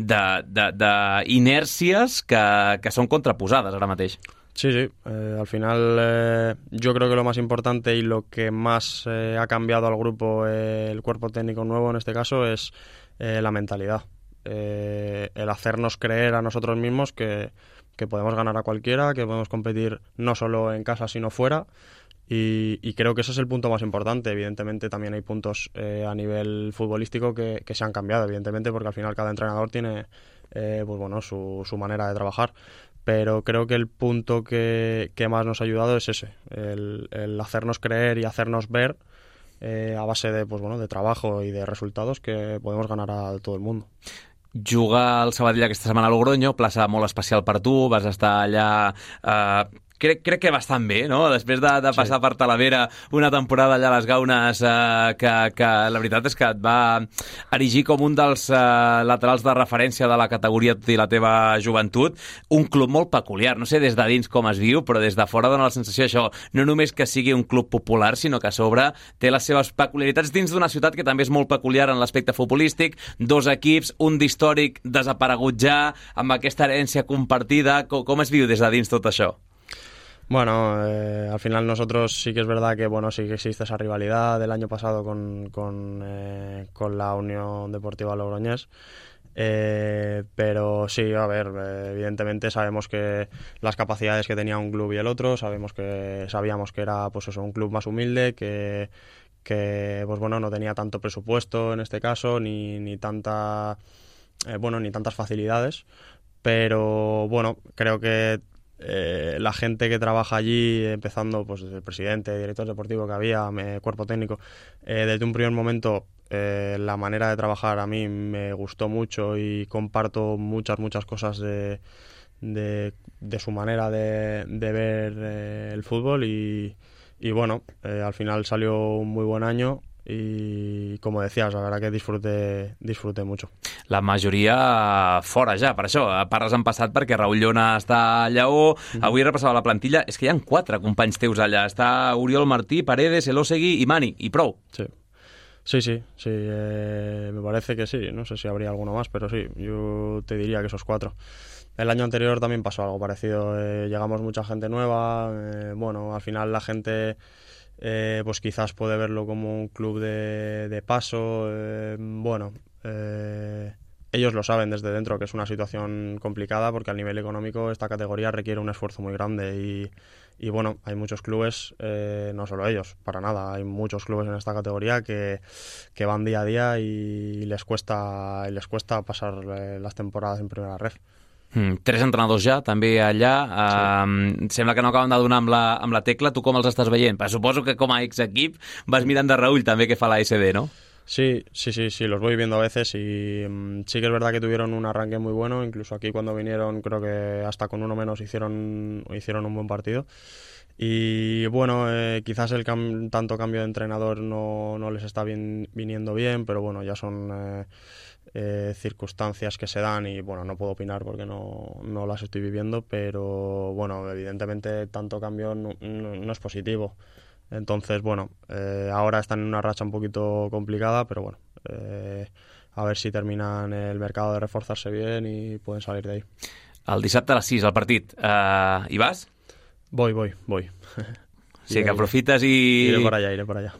d'inèrcies que són contraposades ara mateix. Sí, al final yo creo que lo más importante y lo que más ha cambiado al grupo, el cuerpo técnico nuevo en este caso, es la mentalidad. El hacernos creer a nosotros mismos que podemos ganar a cualquiera, que podemos competir no solo en casa sino fuera y creo que ese es el punto más importante. Evidentemente también hay puntos a nivel futbolístico que se han cambiado, evidentemente, porque al final cada entrenador tiene pues bueno, su manera de trabajar. Pero creo que el punto que más nos ha ayudado es ese, el hacernos creer y hacernos ver a base de, pues bueno, de trabajo y de resultados que podemos ganar a todo el mundo. Jugar al Sabadell aquesta setmana a Logroño, plaça molt especial per tu, vas estar allà... Crec que bastant bé, no? Després de passar per Talavera una temporada allà a les Gaunes que la veritat és que et va erigir com un dels laterals de referència de la categoria i la teva joventut. Un club molt peculiar, no sé des de dins com es viu, però des de fora dona la sensació això, no només que sigui un club popular, sinó que a sobre té les seves peculiaritats dins d'una ciutat que també és molt peculiar en l'aspecte futbolístic, 2 equips, un d'històric desaparegut ja, amb aquesta herència compartida. Com es viu des de dins tot això? Bueno, al final nosotros sí que es verdad que sí que existe esa rivalidad del año pasado con la Unión Deportiva Logroñés. Pero sí, a ver, evidentemente sabemos que las capacidades que tenía un club y el otro, sabíamos que era pues eso, un club más humilde, que pues bueno, no tenía tanto presupuesto en este caso, ni tantas facilidades, pero bueno, creo que la gente que trabaja allí, empezando pues desde el presidente, director deportivo que había, cuerpo técnico, desde un primer momento la manera de trabajar a mí me gustó mucho y comparto muchas cosas de su manera de ver el fútbol y bueno, al final salió un muy buen año i com decías, la verdad que disfruté mucho. La majoria fora ja, per això. Parles en passat perquè Raül Llona està a Lleó, avui repassava la plantilla, és que hi ha 4 companys teus allà, està Oriol Martí, Paredes, Elósegui i Mani, i prou. Sí, me parece que sí, no sé si habría alguno más, pero sí, yo te diría que esos 4. El año anterior también pasó algo parecido, llegamos mucha gente nueva, bueno, al final la gente pues quizás puede verlo como un club de paso, bueno, ellos lo saben desde dentro que es una situación complicada porque a nivel económico esta categoría requiere un esfuerzo muy grande y bueno, hay muchos clubes, no solo ellos, para nada, hay muchos clubes en esta categoría que van día a día y les cuesta pasar las temporadas en primera ref. 3 entrenadors ja, també allà. Sí. Sembla que no acaben de donar amb la tecla. Tu com els estàs veient? Suposo que com a ex-equip vas mirant de Raúl també que fa la SD, ¿no? Sí, los voy viendo a veces y sí que es verdad que tuvieron un arranque muy bueno, incluso aquí cuando vinieron creo que hasta con uno menos hicieron un buen partido. Y bueno, quizás tanto cambio de entrenador no les está viniendo bien, pero bueno, ya son circunstancias que se dan y bueno, no puedo opinar porque no las estoy viviendo, pero bueno, evidentemente tanto cambio no es positivo. Entonces, bueno, ahora están en una racha un poquito complicada, pero bueno, a ver si terminan el mercado de reforzarse bien y pueden salir de ahí. El dissabte a les 6, el partit. Hi vas? Voy. Sí, que aprofites i... Iré per allà.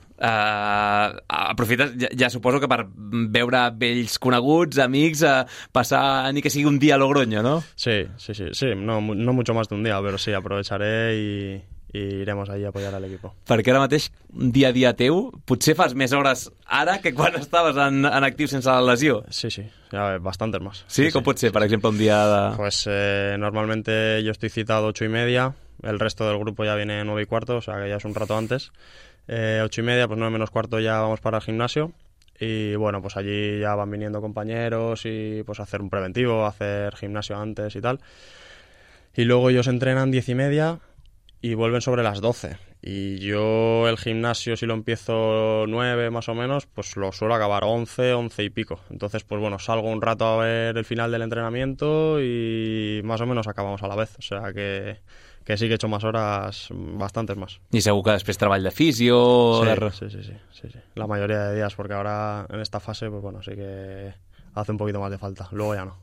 Aprofites, ja suposo que per veure vells coneguts, amics, passar ni que sigui un dia a Logroño, ¿no? Sí, no mucho más de un día, pero sí, aprovecharé y iremos allí a apoyar al equipo. Perquè ara mateix, dia a dia teu, potser fas més hores ara que quan estaves en actiu sense la lesió. Sí, ya bastantes más. ¿Sí? ¿Cómo puede ser, por ejemplo, un día de...? Pues normalmente yo estoy citado 8:30, el resto del grupo ya viene 9:15, o sea que ya es un rato antes. 8:30, pues 9:15 ya vamos para el gimnasio y bueno, pues allí ya van viniendo compañeros y pues hacer un preventivo, hacer gimnasio antes y tal. Y luego ellos entrenan 10:30 y vuelven sobre las 12. Y yo el gimnasio, si lo empiezo 9 más o menos, pues lo suelo acabar 11 y pico. Entonces, pues bueno, salgo un rato a ver el final del entrenamiento y más o menos acabamos a la vez. O sea que sí que he hecho más horas, bastantes más. I segur que després treball de fisio... Sí. La mayoría de días, porque ahora en esta fase, pues bueno, sí que hace un poquito más de falta. Luego ya no.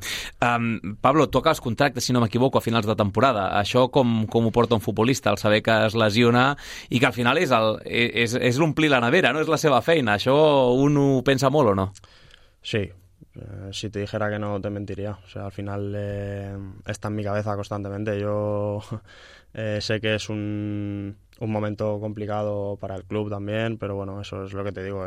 Pablo, tu acabes contracte, si no m'equivoco, a finals de temporada. Això com ho porta un futbolista? El saber que es lesiona i que al final és l'omplir la nevera, no és la seva feina. Això un ho pensa molt o no? Sí. Si te dijera que no te mentiría. O sea, al final está en mi cabeza constantemente. Yo sé que es un momento complicado para el club también, pero bueno, eso es lo que te digo.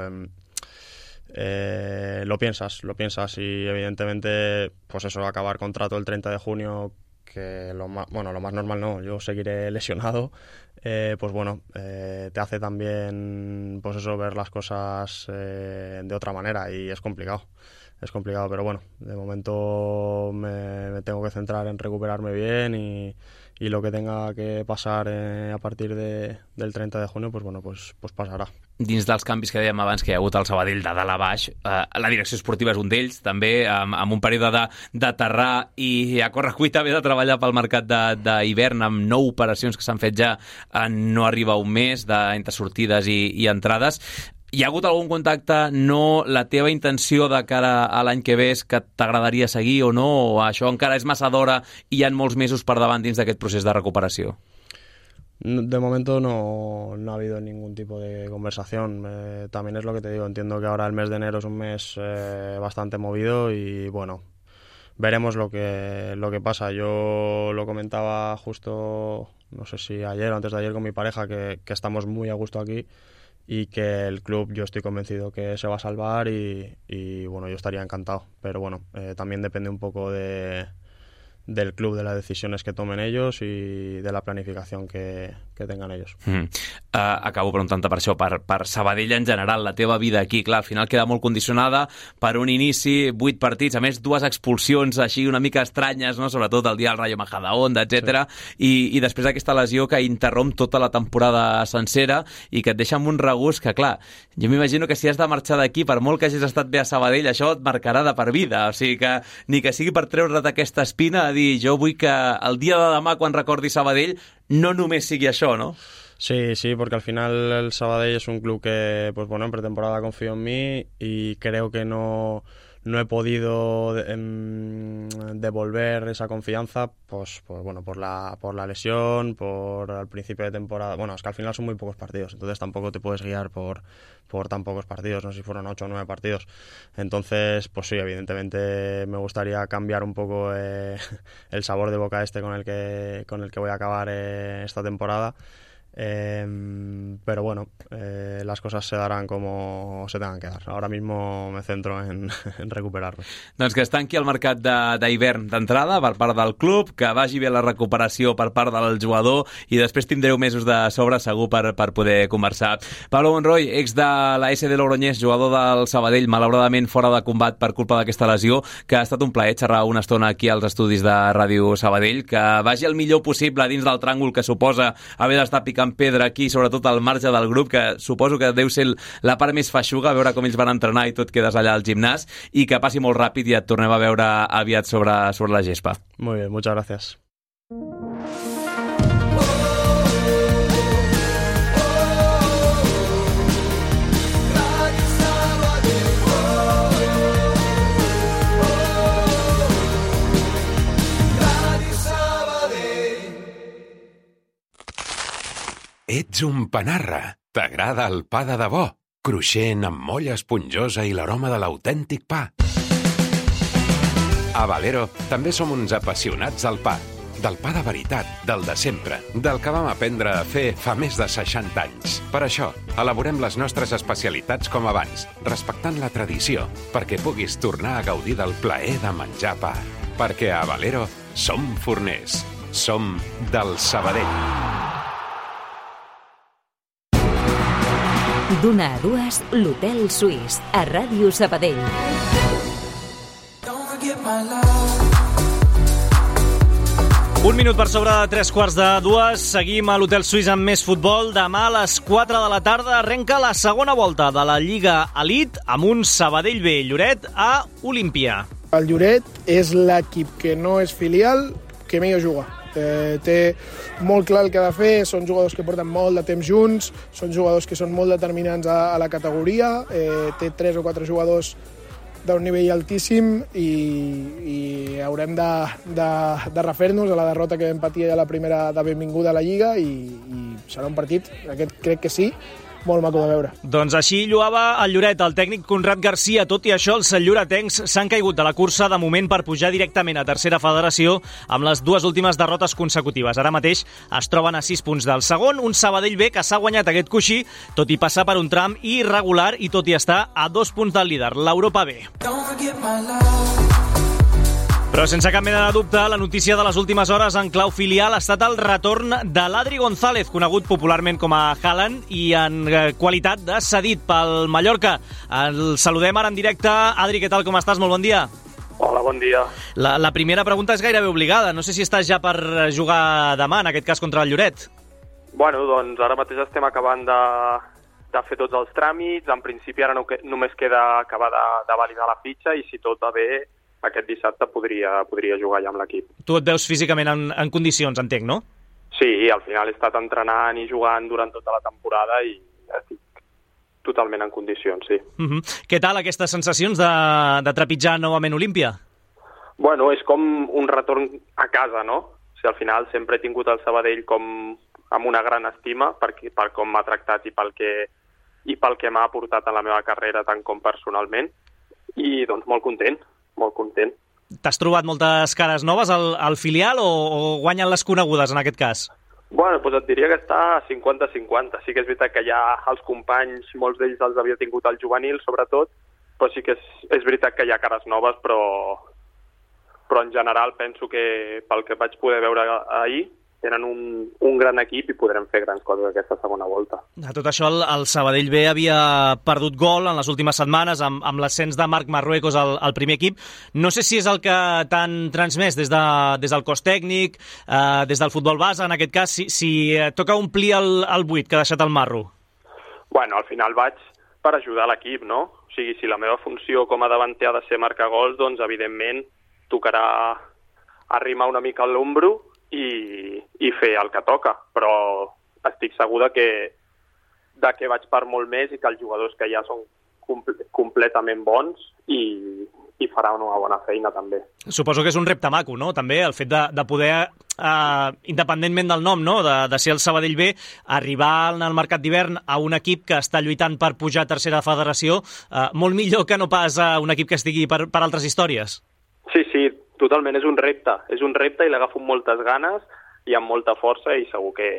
Lo piensas y evidentemente, pues eso, acabar contrato el 30 de junio, que lo más normal no, yo seguiré lesionado, pues bueno, te hace también, pues eso, ver las cosas de otra manera y es complicado, pero bueno, de momento me tengo que centrar en recuperarme bien y lo que tenga que pasar a partir del 30 de junio, pues bueno, pues pasarà. Dins dels canvis que dèiem abans que hi ha hagut al Sabadell de dalt a baix, la direcció esportiva és un d'ells, també amb un període d'aterrar i a correcuita haver de treballar pel mercat d'hivern amb 9 operacions que s'han fet ja en no arriba un mes entre sortides i entrades. Hi ha hagut algun contacte, no la teva intenció de cara a l'any que ve és que t'agradaria seguir o no, o això encara és massa d'hora i hi ha molts mesos per davant dins d'aquest procés de recuperació? De momento no ha habido ningún tipo de conversación. También es lo que te digo, entiendo que ahora el mes de enero es un mes bastante movido y bueno, veremos lo que pasa. Yo lo comentaba justo, no sé si ayer o antes de ayer con mi pareja, que estamos muy a gusto aquí y que el club, yo estoy convencido que se va a salvar y bueno, yo estaría encantado. Pero bueno, también depende un poco del club, de las decisiones que tomen ellos i de la planificació que tengan ells. Acabo preguntant-te per això, per Sabadell en general, la teva vida aquí, clar, al final queda molt condicionada per un inici, 8 partits, a més 2 expulsions així una mica estranyes, no? Sobretot el dia del Rayo Majadahonda, etc. Sí. I després d'aquesta lesió que interromp tota la temporada sencera i que et deixa amb un regust que, clar, jo m'imagino que si has de marxar d'aquí, per molt que hagis estat bé a Sabadell, això et marcarà de per vida, o sigui que ni que sigui per treure't aquesta espina, a dir, jo vull que el dia de demà, quan recordi Sabadell, no només sigui això, ¿no? Sí, porque al final el Sabadell es un club que, pues bueno, en pretemporada confío en mí y creo que no he podido devolver esa confianza, pues bueno, por la lesión, por el principio de temporada. Bueno, es que al final son muy pocos partidos, entonces tampoco te puedes guiar por tan pocos partidos, no sé si fueron 8 o 9 partidos. Entonces, pues sí, evidentemente me gustaría cambiar un poco el sabor de boca con el que voy a acabar esta temporada. Pero bueno, las cosas se darán como se tengan que dar. Ahora mismo me centro en recuperar-me. Doncs que es tanqui el mercat d'hivern d'entrada per part del club, que vagi bé la recuperació per part del jugador i després tindreu mesos de sobre segur per poder conversar. Pablo Monroy, ex de la SD Logroñés, jugador del Sabadell, malauradament fora de combat per culpa d'aquesta lesió, que ha estat un plaer xerrar una estona aquí als estudis de Ràdio Sabadell, que vagi el millor possible dins del tràngol que suposa haver d'estar picant pedra aquí, sobretot al marge del grup, que suposo que deu ser la part més feixuga, veure com ells van entrenar i tot quedes allà al gimnàs, i que passi molt ràpid i et tornem a veure aviat sobre la gespa. Muy bien, muchas gracias. Ets un panarra. T'agrada el pa de debò? Cruixent, amb molla esponjosa i l'aroma de l'autèntic pa. A Valero també som uns apassionats del pa. Del pa de veritat, del de sempre, del que vam aprendre a fer fa més de 60 anys. Per això, elaborem les nostres especialitats com abans, respectant la tradició, perquè puguis tornar a gaudir del plaer de menjar pa. Perquè a Valero som forners. Som del Sabadell. D'una a dues, l'Hotel Suís, a Ràdio Sabadell. Un minut per sobre de 3:15. Seguim a l'Hotel Suís amb més futbol. Demà a les 4 de la tarda arrenca la segona volta de la Lliga Elite amb un Sabadell B Lloret a Olímpia. El Lloret és l'equip que no és filial que millor juga. Té molt clar el que ha de fer, són jugadors que porten molt de temps junts, són jugadors que són molt determinants a la categoria, té 3 o 4 jugadors d'un nivell altíssim i haurem de refer-nos a la derrota que vam patir a la primera de benvinguda a la Lliga i serà un partit, aquest crec que sí, molt maco de veure. Doncs així lluava el Lloret, el tècnic Conrad Garcia. Tot i això, els lloretencs s'han caigut de la cursa de moment per pujar directament a tercera federació amb les 2 últimes derrotes consecutives. Ara mateix es troben a 6 punts del segon, un Sabadell B que s'ha guanyat aquest coixí, tot i passar per un tram irregular i tot i estar a 2 punts del líder, l'Europa B. Però sense cap mena de dubte, la notícia de les últimes hores en clau filial ha estat el retorn de l'Adri González, conegut popularment com a Haaland, i en qualitat de cedit pel Mallorca. El saludem ara en directe. Adri, què tal, com estàs? Molt bon dia. Hola, bon dia. La primera pregunta és gairebé obligada. No sé si estàs ja per jugar demà, en aquest cas contra el Lloret. Bueno, doncs ara mateix estem acabant de fer tots els tràmits. En principi ara només queda acabar de validar la fitxa i si tot va bé, aquest dissabte podria jugar ja amb l'equip. Tu et veus físicament en condicions, entenc, no? Sí, al final he estat entrenant i jugant durant tota la temporada i estic totalment en condicions, sí. Què tal aquestes sensacions de trepitjar novament Olímpia? Bueno, és com un retorn a casa, no? O sigui, al final sempre he tingut el Sabadell amb una gran estima per com m'ha tractat i pel que m'ha aportat en la meva carrera, tant com personalment, i doncs molt content, molt content. T'has trobat moltes cares noves al filial o guanyen les conegudes en aquest cas? Bueno, doncs et diria que està 50-50. Sí que és veritat que ja els companys, molts d'ells els havia tingut al juvenil, sobretot, però sí que és veritat que hi ha cares noves, però en general penso que pel que vaig poder veure ahir, tenen un gran equip i podrem fer grans coses aquesta segona volta. A tot això, el Sabadell B havia perdut gol en les últimes setmanes amb l'ascens de Marc Marruecos al primer equip. No sé si és el que t'han transmès des del cos tècnic, des del futbol base, en aquest cas, si toca omplir el buit que ha deixat el Marro. Bueno, al final vaig per ajudar l'equip, no? O sigui, si la meva funció com a davanter ha de ser marcar gols, doncs evidentment tocarà arrimar una mica l'ombro i fer el que toca, però estic segur que vaig per molt més i que els jugadors que ja són completament bons i farà una bona feina també. Suposo que és un repte maco, no? També el fet de poder, independentment del nom, no? De ser el Sabadell B, arribar al mercat d'hivern a un equip que està lluitant per pujar a tercera federació, molt millor que no pas a un equip que estigui per altres històries. Sí, totalment, és un repte i l'agafo amb moltes ganes i amb molta força i segur que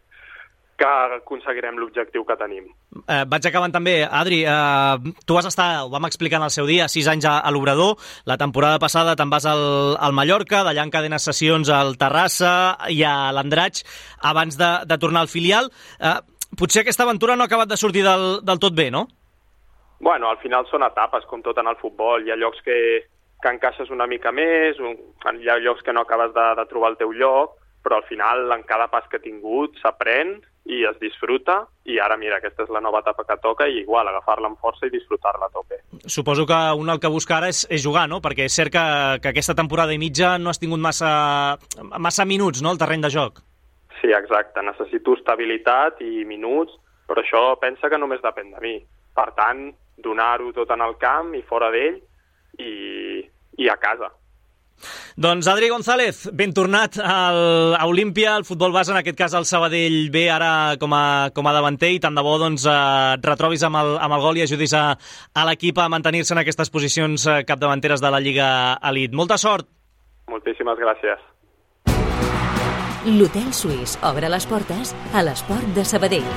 aconseguirem l'objectiu que tenim. Vaig acabant també. Adri, tu vas estar, ho vam explicar en el seu dia, 6 anys a l'Obrador, la temporada passada te'n vas al Mallorca, d'allà encadenes sessions al Terrassa i a l'Andratx abans de tornar al filial. Potser aquesta aventura no ha acabat de sortir del tot bé, no? Bueno, al final són etapes, com tot en el futbol. Hi ha llocs que encaixes una mica més, hi ha llocs que no acabes de trobar el teu lloc, però al final en cada pas que he tingut s'aprèn i es disfruta, i ara mira, aquesta és la nova etapa que toca i igual, agafar-la amb força i disfrutar-la a tope. Suposo que el que busca ara és jugar, no? Perquè és cert que aquesta temporada i mitja no has tingut massa minuts, no?, al terreny de joc. Sí, exacte, necessito estabilitat i minuts, però això pensa que només depèn de mi. Per tant, donar-ho tot en el camp i fora d'ell i a casa. Doncs Adri González, ben tornat a Olímpia, al futbol base, en aquest cas al Sabadell B, ara com a davanter, i tant de bo doncs, et retrobis amb el gol i ajudis a l'equip a mantenir-se en aquestes posicions capdavanteres de la Lliga Elite. Molta sort! Moltíssimes gràcies. L'Hotel Suís obre les portes a l'esport de Sabadell.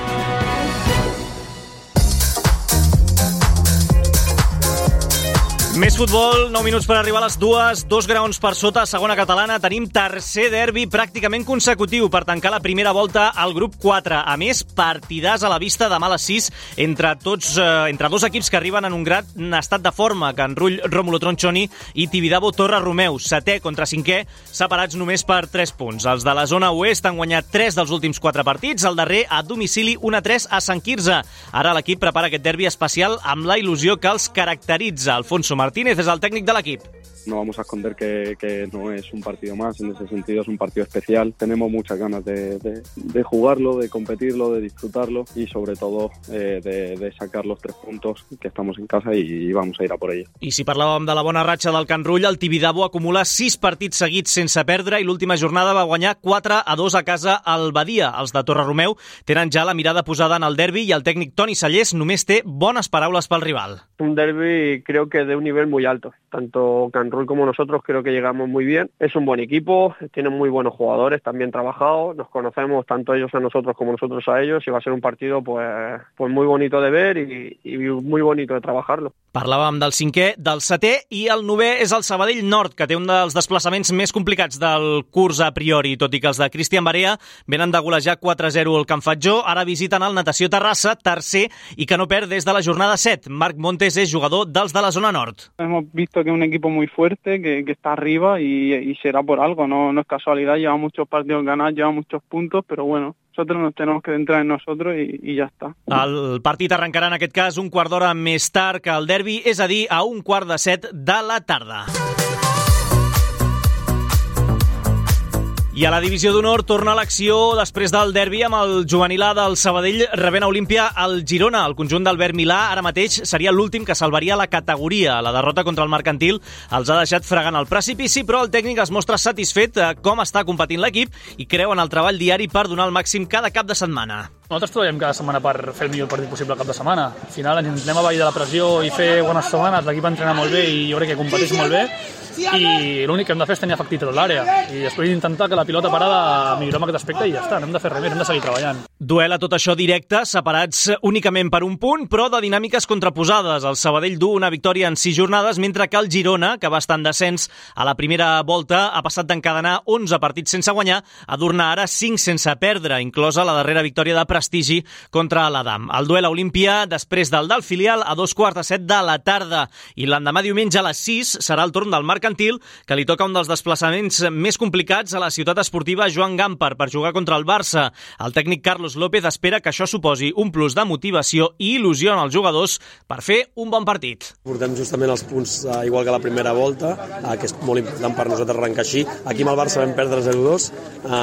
Més futbol, 9 minuts per arribar a les 2, 2 graons per sota, segona catalana. Tenim tercer derbi pràcticament consecutiu per tancar la primera volta al grup 4. A més, partidàs a la vista demà a les 6 entre dos equips que arriben en un gran estat de forma, Can Rull, Rómulo Tronchoni i Tibidabo Torre Romeu. Setè contra cinquè, separats només per 3 punts. Els de la zona oest han guanyat 3 dels últims 4 partits, el darrer a domicili 1-3 a Sant Quirze. Ara l'equip prepara aquest derbi especial amb la il·lusió que els caracteritza. Alfonso Martínez es el técnico del equipo. No vamos a esconder que no es un partido más, en ese sentido es un partido especial. Tenemos muchas ganas de jugarlo, de competirlo, de disfrutarlo y sobre todo de sacar los 3 puntos que estamos en casa y vamos a ir a por ello. I si parlàvem de la bona ratxa del Can Rull, el Tibidabo acumula 6 partits seguits sense perdre i l'última jornada va guanyar 4-2 a casa al Badia. Els de Torre Romeu tenen ja la mirada posada en el derbi i el tècnic Toni Sallés només té bones paraules pel rival. Un derbi creo que de un nivel muy alto. Tanto Can Rull como nosotros creo que llegamos muy bien. Es un buen equipo, tienen muy buenos jugadores, también trabajados, nos conocemos tanto ellos a nosotros como nosotros a ellos y va a ser un partido pues muy bonito de ver y muy bonito de trabajarlo. Parlàvem del 5è, del 7è i el 9è és el Sabadell Nord, que té un dels desplaçaments més complicats del curs a priori, tot i que els de Cristian Barea venen de golejar 4-0 al Can Fatjó, ara visiten el Natació Terrassa, tercer, i que no perd des de la jornada 7. Marc Montes és jugador dels de la zona nord. Hemos visto que es un equipo muy fuerte, que está arriba y será por algo, no es casualidad, lleva muchos partidos ganados, lleva muchos puntos, pero bueno, nosotros nos tenemos que centrar en nosotros y ya está. El partit arrencarà en aquest cas un quart d'hora més tard que el derbi, és a dir, a 1:45 de la tarda. I a la divisió d'honor torna l'acció després del derbi amb el juvenil A del Sabadell rebent a Olímpia al Girona. El conjunt d'Albert Milà ara mateix seria l'últim que salvaria la categoria. La derrota contra el Mercantil els ha deixat fregant el precipici, però el tècnic es mostra satisfet com està competint l'equip i creu en el treball diari per donar el màxim cada cap de setmana. Nosaltres treballem cada setmana per fer el millor partit possible cap de setmana. Al final ens anem a avall de la pressió i fer bones setmanes. L'equip entrena molt bé i jo crec que competeix molt bé. I l'únic que hem de fer és tenir efectiu tot l'àrea i després intentar que la pilota parada millorem aquest aspecte i ja està, no hem de fer res més, hem de seguir treballant. Duel a tot això directe, separats únicament per un punt, però de dinàmiques contraposades. El Sabadell du una victòria en 6 jornades, mentre que el Girona, que va estar en descens a la primera volta, ha passat d'encadenar 11 partits sense guanyar a dur-ne ara 5 sense perdre, inclosa la darrera victòria de prestigi contra l'Adam. El duel a Olímpia, després del filial, a 2:45 de la tarda. I l'endemà diumenge a les 6 serà el torn del Mercantil, que li toca un dels desplaçaments més complicats a la ciutat esportiva Joan Gamper per jugar contra el Barça. El tècnic Carlos López espera que això suposi un plus de motivació i il·lusió en els jugadors per fer un bon partit. Portem justament els punts igual que la primera volta, que és molt important per nosaltres arrencar així. Aquí amb el Barça vam perdre 0-2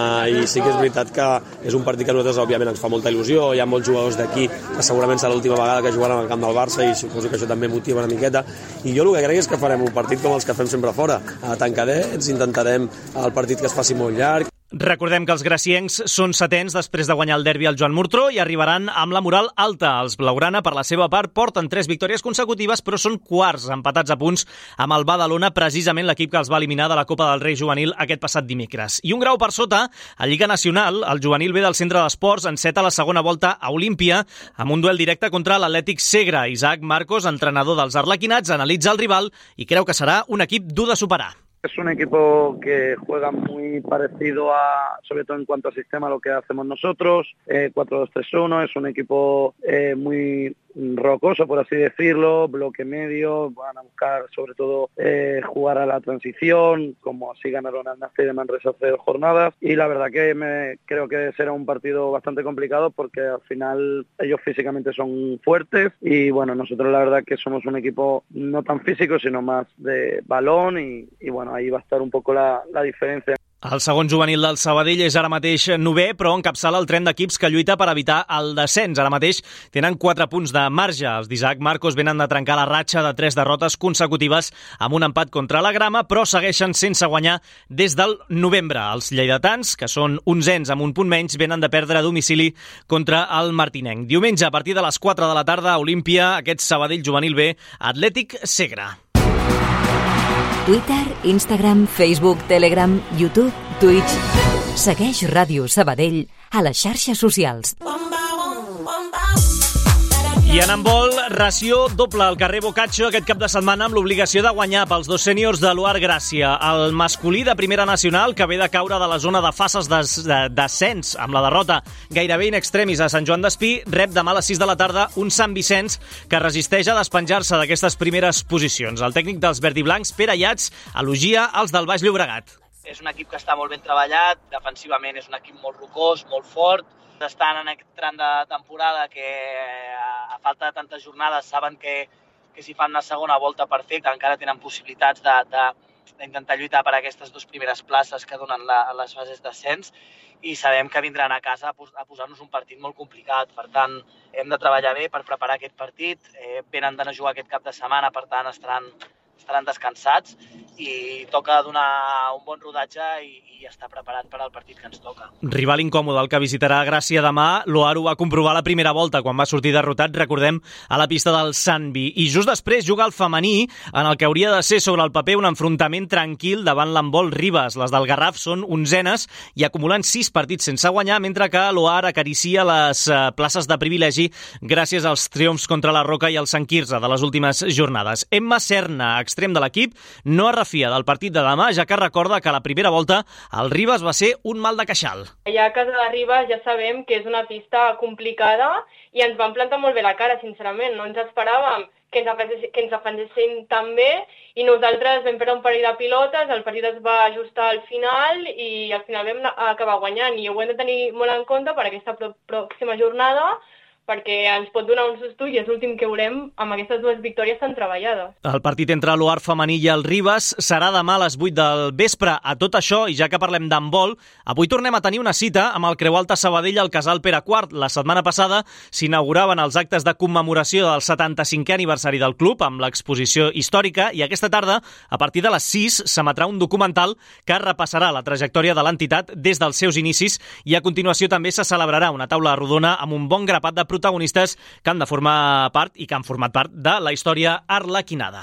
i sí que és veritat que és un partit que a nosaltres òbviament ens fa molta il·lusió. Hi ha molts jugadors d'aquí que segurament serà l'última vegada que jugaran al camp del Barça i suposo que això també motiva una miqueta. I jo el que crec és que farem un partit com els que fem sempre fora, tancadets, intentarem el partit que es faci molt llarg. Recordem que els graciencs són setens després de guanyar el derbi al Joan Murtró i arribaran amb la moral alta. Els blaugrana, per la seva part, porten 3 victòries consecutives, però són quarts, empatats a punts amb el Badalona, precisament l'equip que els va eliminar de la Copa del Rei juvenil aquest passat dimecres. I un grau per sota, a Lliga Nacional, el juvenil B del Centre d'Esports enceta la segona volta a Olímpia amb un duel directe contra l'Atlètic Segre. Isaac Marcos, entrenador dels arlequinats, analitza el rival i creu que serà un equip dur de superar. Es un equipo que juega muy parecido sobre todo en cuanto al sistema, a lo que hacemos nosotros, 4-2-3-1, es un equipo muy rocoso, por así decirlo, bloque medio, van a buscar sobre todo jugar a la transición, como así ganaron al Nastic de Manresa hace 2 jornadas, y la verdad que creo que será un partido bastante complicado porque al final ellos físicamente son fuertes y bueno, nosotros la verdad que somos un equipo no tan físico sino más de balón y bueno, ahí va a estar un poco la diferencia. El segon juvenil del Sabadell és ara mateix 9è, però encapçala el tren d'equips que lluita per evitar el descens. Ara mateix tenen 4 punts de marge. Els d'Isaac Marcos venen de trencar la ratxa de 3 derrotes consecutives amb un empat contra la Grama, però segueixen sense guanyar des del novembre. Els lleidatans, que són 11ens amb un punt menys, venen de perdre a domicili contra el Martinenc. Diumenge, a partir de les 4 de la tarda, a Olímpia, aquest Sabadell juvenil B, Atlètic Segre. Twitter, Instagram, Facebook, Telegram, YouTube, Twitch. Segueix Ràdio Sabadell a les xarxes socials. I en handbol, ració doble al carrer Boccaccio aquest cap de setmana amb l'obligació de guanyar pels 2 sèniors de l'UAR Gràcia. El masculí de primera nacional, que ve de caure de la zona de fases de descens amb la derrota gairebé in extremis a Sant Joan d'Espí, rep demà a les 6 de la tarda un Sant Vicenç que resisteix a despenjar-se d'aquestes primeres posicions. El tècnic dels verdiblancs, Pere Llats, elogia els del Baix Llobregat. És un equip que està molt ben treballat, defensivament és un equip molt rocós, molt fort. Estan en aquest tram de temporada que a falta de tantes jornades saben que si fan una segona volta per fer, que encara tenen possibilitats d'intentar lluitar per aquestes 2 primeres places que donen les fases d'ascens i sabem que vindran a casa a posar-nos un partit molt complicat. Per tant, hem de treballar bé per preparar aquest partit. Venen de no jugar aquest cap de setmana, per tant, estaran descansats i toca donar un bon rodatge i estar preparat per al partit que ens toca. Rival incòmode el que visitarà Gràcia demà. L'Oar ho va comprovar la primera volta quan va sortir derrotat, recordem, a la pista del Sandby. I just després juga el femení, en el que hauria de ser sobre el paper un enfrontament tranquil davant l'Handbol Ribes. Les del Garraf són 11enes i acumulen 6 partits sense guanyar, mentre que l'Oar acaricia les places de privilegi gràcies als triomfs contra la Roca i el Sant Quirze de les últimes jornades. Emma Serna, extrem de l'equip, no es refia del partit de demà, ja que recorda que a la primera volta el Ribes va ser un mal de queixal. Ja a casa de Ribes ja sabem que és una pista complicada i ens van plantar molt bé la cara, sincerament. No ens esperàvem que ens defensessin tan bé i nosaltres vam perdre un parell de pilotes, el partit es va ajustar al final i al final vam acabar guanyant i ho hem de tenir molt en compte per aquesta pròxima jornada perquè ens pot donar un susto i és l'últim que veurem amb aquestes dues victòries tan treballades. El partit entre l'Oar femení i el Ribes serà demà a les 8 del vespre. A tot això, i ja que parlem d'handbol, avui tornem a tenir una cita amb el Creu Alta Sabadell al Casal Pere IV. La setmana passada s'inauguraven els actes de commemoració del 75è aniversari del club amb l'exposició històrica i aquesta tarda, a partir de les 6, s'emetrà un documental que repassarà la trajectòria de l'entitat des dels seus inicis i a continuació també se celebrarà una taula rodona amb un bon grapat de protagonistes que han de formar part i que han format part de la història arlequinada.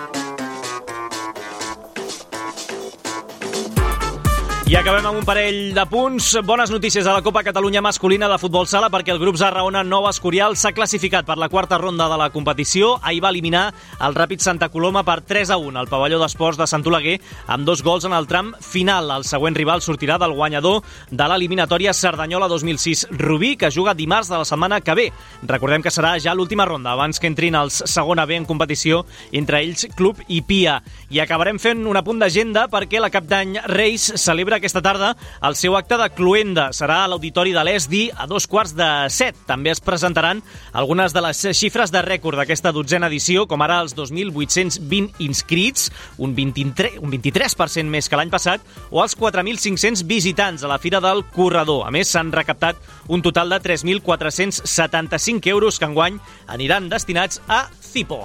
I acabem amb un parell de punts. Bones notícies a la Copa Catalunya masculina de futbol sala perquè el grup Zarraona Nova Escorial s'ha classificat per la quarta ronda de la competició. Ahir va eliminar el Ràpid Santa Coloma per 3-1 al pavelló d'esports de Sant Oleguer amb 2 gols en el tram final. El següent rival sortirà del guanyador de l'eliminatòria Cerdanyola 2006 Rubí, que juga dimarts de la setmana que ve. Recordem que serà ja l'última ronda abans que entrin els segona B en competició, entre ells Club i Pia. I acabarem fent un apunt d'agenda perquè la Cap d'Any Reis celebra aquesta tarda el seu acte de cloenda. Serà a l'Auditori de l'ESDI a 2:45. També es presentaran algunes de les xifres de rècord d'aquesta 12a edició, com ara els 2.820 inscrits, un 23% més que l'any passat, o els 4.500 visitants a la Fira del Corredor. A més, s'han recaptat un total de 3.475 euros que enguany aniran destinats a Cipo.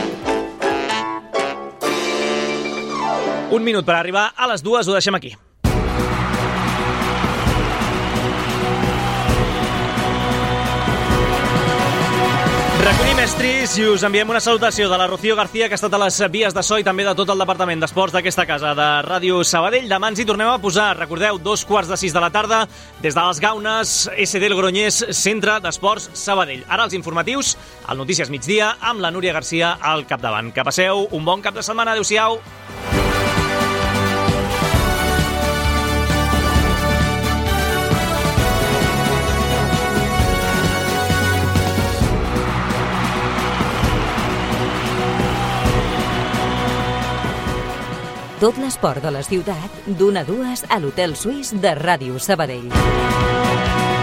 Un minut per arribar a les 2, ho deixem aquí. Recollim estris i us enviem una salutació de la Rocío García, que ha estat a les vies de so i també de tot el departament d'esports d'aquesta casa de Ràdio Sabadell. Demà ens hi tornem a posar, recordeu, 5:45 de la tarda, des de les Gaunes, SD El Gronyers, Centre d'Esports Sabadell. Ara els informatius, al Notícies Migdia, amb la Núria García al capdavant. Que passeu un bon cap de setmana. Adéu-siau. Tot l'esport de la ciutat, d'1 a 2 a l'Hotel Suís de Ràdio Sabadell.